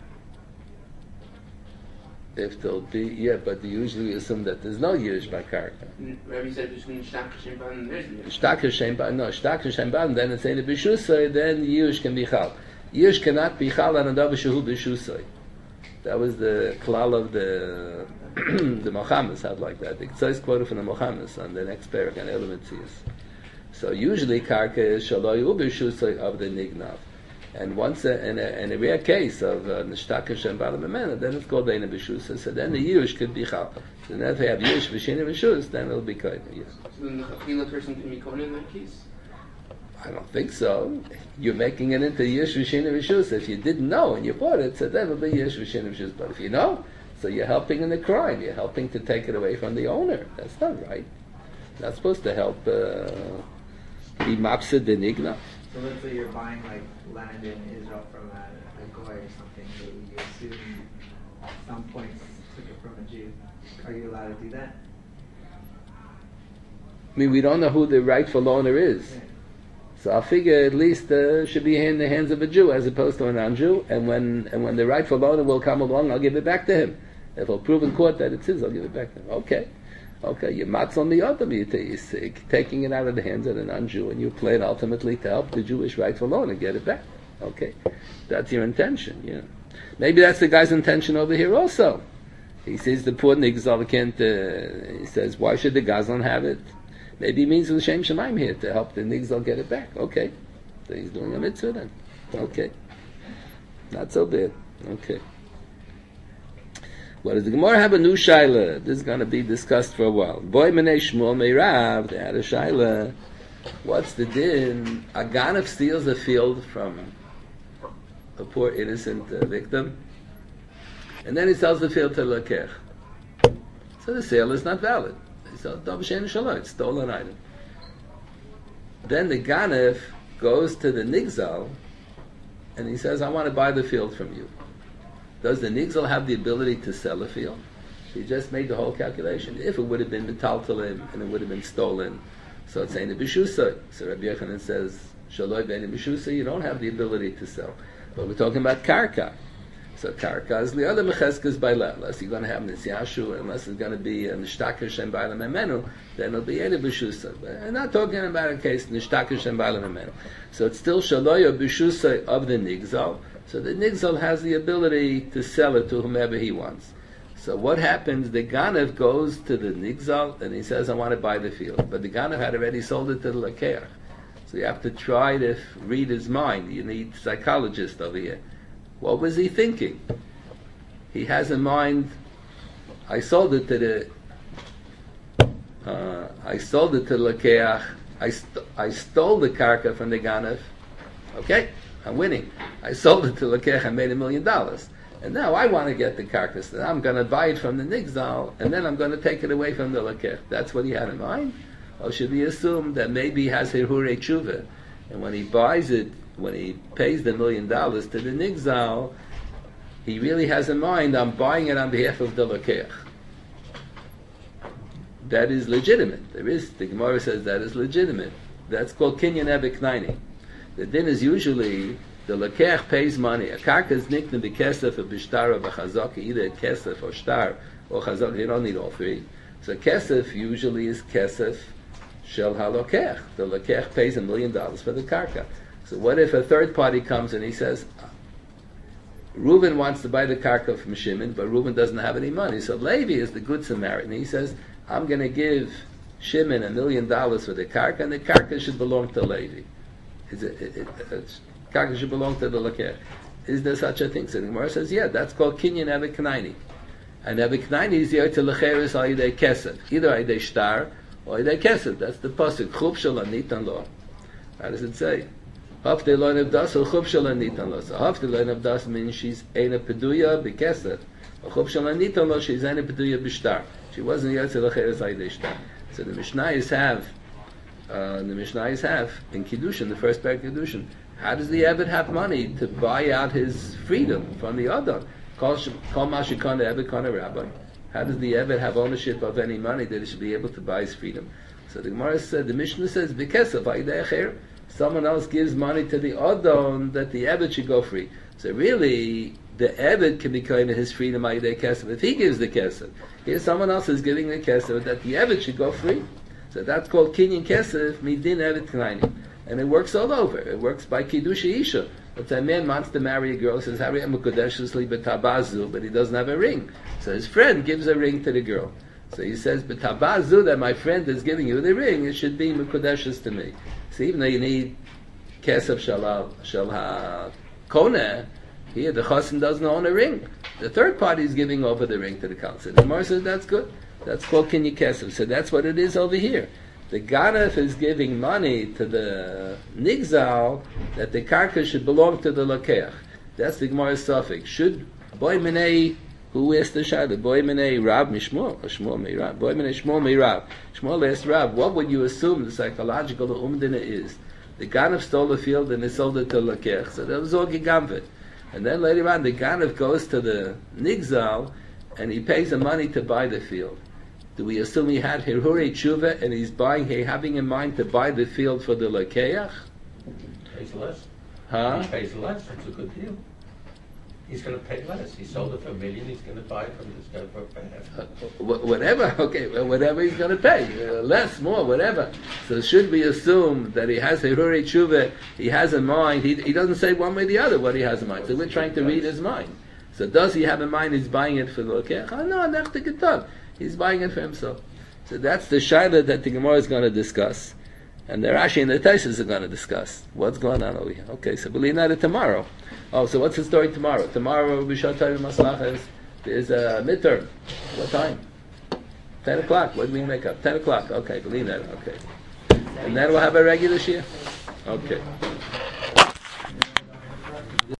If there'll be, but they usually assume that there's no yish by karka. Rabbi said there's nishtachar shem b'alim, there's yush. Shtaker shem ba'an, then it's ain't a b'shusay, then yish can be chal. Yish cannot be chal on another shehu b'shusay. That was the klal of the the Mochamis had like that. The Ktsois quoted from the Mochamis on the next parak on Elementzias. So usually karka is shaloi u'b'shusay of the nignav. And once in a rare case of nishtaka shem b'alam amena, then it's called eina b'shusa. So then the yush could be chal. So then if they have yush v'shina v'shus, then it'll be kohen. Yes. So then the chachila person can be kohen in that case? I don't think so. You're making it into yush v'shina v'shus. If you didn't know and you bought it, so then it'll be yush v'shina v'shus. But if you know, so you're helping in the crime. You're helping to take it away from the owner. That's not right. You're not supposed to help be mapsid the nigna. So let's say you're buying like land in Israel from a goy or something, so you assume at some point took it from a Jew. Are you allowed to do that? I mean, we don't know who the rightful owner is. Yeah. So I figure at least should be in the hands of a Jew as opposed to a non-Jew. And when the rightful owner will come along, I'll give it back to him. If I'll prove in court that it's his, I'll give it back to him. Okay, you're matzon the other, you're taking it out of the hands of the non-Jew, and you plan ultimately to help the Jewish rightful owner get it back. Okay, that's your intention. Yeah, maybe that's the guy's intention over here also. He says the poor nigzal can't. He says, why should the gazlan have it? Maybe he means l'shem shemaim here to help the nigzal get it back. Okay, so he's doing a mitzvah then. Okay, not so bad. Okay. What does the Gemara have a new shaila? This is going to be discussed for a while. Boy Menei Shmuel Meirav, they had a shaila. What's the din? A ganef steals a field from a poor innocent victim, and then he sells the field to Lakech. So the sale is not valid. He sells Dovshen Shalom, it's stolen item. Then the ganef goes to the nigzal, and he says, I want to buy the field from you. Does the nigzal have the ability to sell a field? He just made the whole calculation. If it would have been metaltalim and it would have been stolen, so it's ain't a b'shusa. So Rabbi Yochanan says, Shaloi b'ein b'shusa, you don't have the ability to sell. But we're talking about karka. So karka is li'ada mecheskes b'ayla. Unless you're going to have nisyashu, unless it's going to be a nishtaka shem b'ayla memenu, then it'll be ain't a b'shusa. But I'm not talking about a case nishtaka shem b'ayla memenu. So it's still Shaloi or b'shusa of the nigzal. So the nigzal has the ability to sell it to whomever he wants. So what happens? The Ganev goes to the nigzal and he says, I want to buy the field. But the Ganev had already sold it to the lakeach. So you have to try to read his mind. You need psychologists over here. What was he thinking? He has in mind, I sold it to the lakeach. I stole the karka from the Ganev. Okay, I'm winning. I sold it to Lekech, I made $1 million. And now I want to get the carcass. And I'm going to buy it from the Nigzal, and then I'm going to take it away from the Lekech. That's what he had in mind? Or should we assume that maybe he has Hirurei Tshuva, and when he buys it, when he pays the $1 million to the Nigzal, he really has in mind, I'm buying it on behalf of the Lekech. That is legitimate. The Gemara says that is legitimate. That's called Kinyan Ebek Naini. The din is usually the Lekech pays money. A karka is nikna b'kesef or b'shtar or b'chazaka, either kesef or shtar or chazaka. You don't need all three. So kesef usually is kesef shel halokech. The Lekech pays $1 million for the karka. So what if a third party comes and he says, Reuben wants to buy the karka from Shimon, but Reuben doesn't have any money. So Levi is the good Samaritan. He says, I'm going to give Shimon $1 million for the karka, and the karka should belong to Levi. Karka should belong to the Lekech. Is there such a thing? So the Gemara says, yeah, that's called Kinyan Eved Knaini. And Eved Knaini is here to Lecheres al Yidei Kesef, either Yidei Shtar or Yidei Kesef. That's the pasuk. Chub shel anitan lo. How does it say? Hafte lo nevdas or chub shel anitan lo. So hafte lo nevdas means she's Eina Peduya b'Kesef. Or chub shel anitan lo, she's Eina Peduya b'Shtar. She wasn't here to Lecheres al Yidei Shtar. So the Mishnayos have in Kiddushin, the first parak Kiddushin, how does the Eved have money to buy out his freedom from the Adon? Kol mashikana Eved kana rabbi. How does the Eved have ownership of any money that he should be able to buy his freedom? So the Gemara said, the Mishnah says, B'kesef, someone else gives money to the Adon that the Eved should go free. So really, the Eved can be kind of his freedom Ayidei Kesef if he gives the Kesef. Here someone else is giving the Kesef that the Eved should go free. So that's called Kinyan Kesef Midin Eved Knaini. And it works all over. It works by Kiddush Isha. If a man wants to marry a girl, says, Hari Amukodeshusli Betabazu, but he doesn't have a ring. So his friend gives a ring to the girl. So he says, Betabazu, that my friend is giving you the ring, it should be Mukodeshus to me. So even though you need Kesef Shal HaKoneh, here the Chassan doesn't own a ring. The third party is giving over the ring to the council. The Gemara says, that's good. That's called Kinyan Kesef. So that's what it is over here. The Ganef is giving money to the Nigzal that the karka should belong to the Lakeach. That's the Gemara's suffix. Should Boy Minei, who asked the Shada? Boy Minei Rab Mishmor, or Shmor Mei Rab? Boy Minei Shmor Mei Rab. Shmor asked Rab, what would you assume the psychological umdina is? The Ganef stole the field and they sold it to Lakeach. So that was all Gigamvet. And then later on, the Ganef goes to the Nigzal and he pays the money to buy the field. Do we assume he had Hirurei Tshuva and he's having in mind to buy the field for the Lakeach? Pays less. Huh? He pays less. It's a good deal. He's going to pay less. He sold it for $1 million. He's going to buy it from this guy for half. Whatever. Okay, whatever he's going to pay, less, more, whatever. So should we assume that he has Hirurei Tshuva? He has in mind. He doesn't say one way or the other what he has in mind. So we're trying to read his mind. So does he have in mind he's buying it for the Lakeach? Oh, no, not the Getan. He's buying it for himself. So that's the Shaila that the Gemara is going to discuss. And the Rashi and the Taisus are going to discuss. What's going on over here? Okay, so believe that tomorrow. Oh, so what's the story tomorrow? Tomorrow, B'Shatay Maslachas, there's a midterm. What time? 10 o'clock. What do we make up? 10 o'clock. Okay, believe that. Okay. And then we'll have a regular Shia? Okay.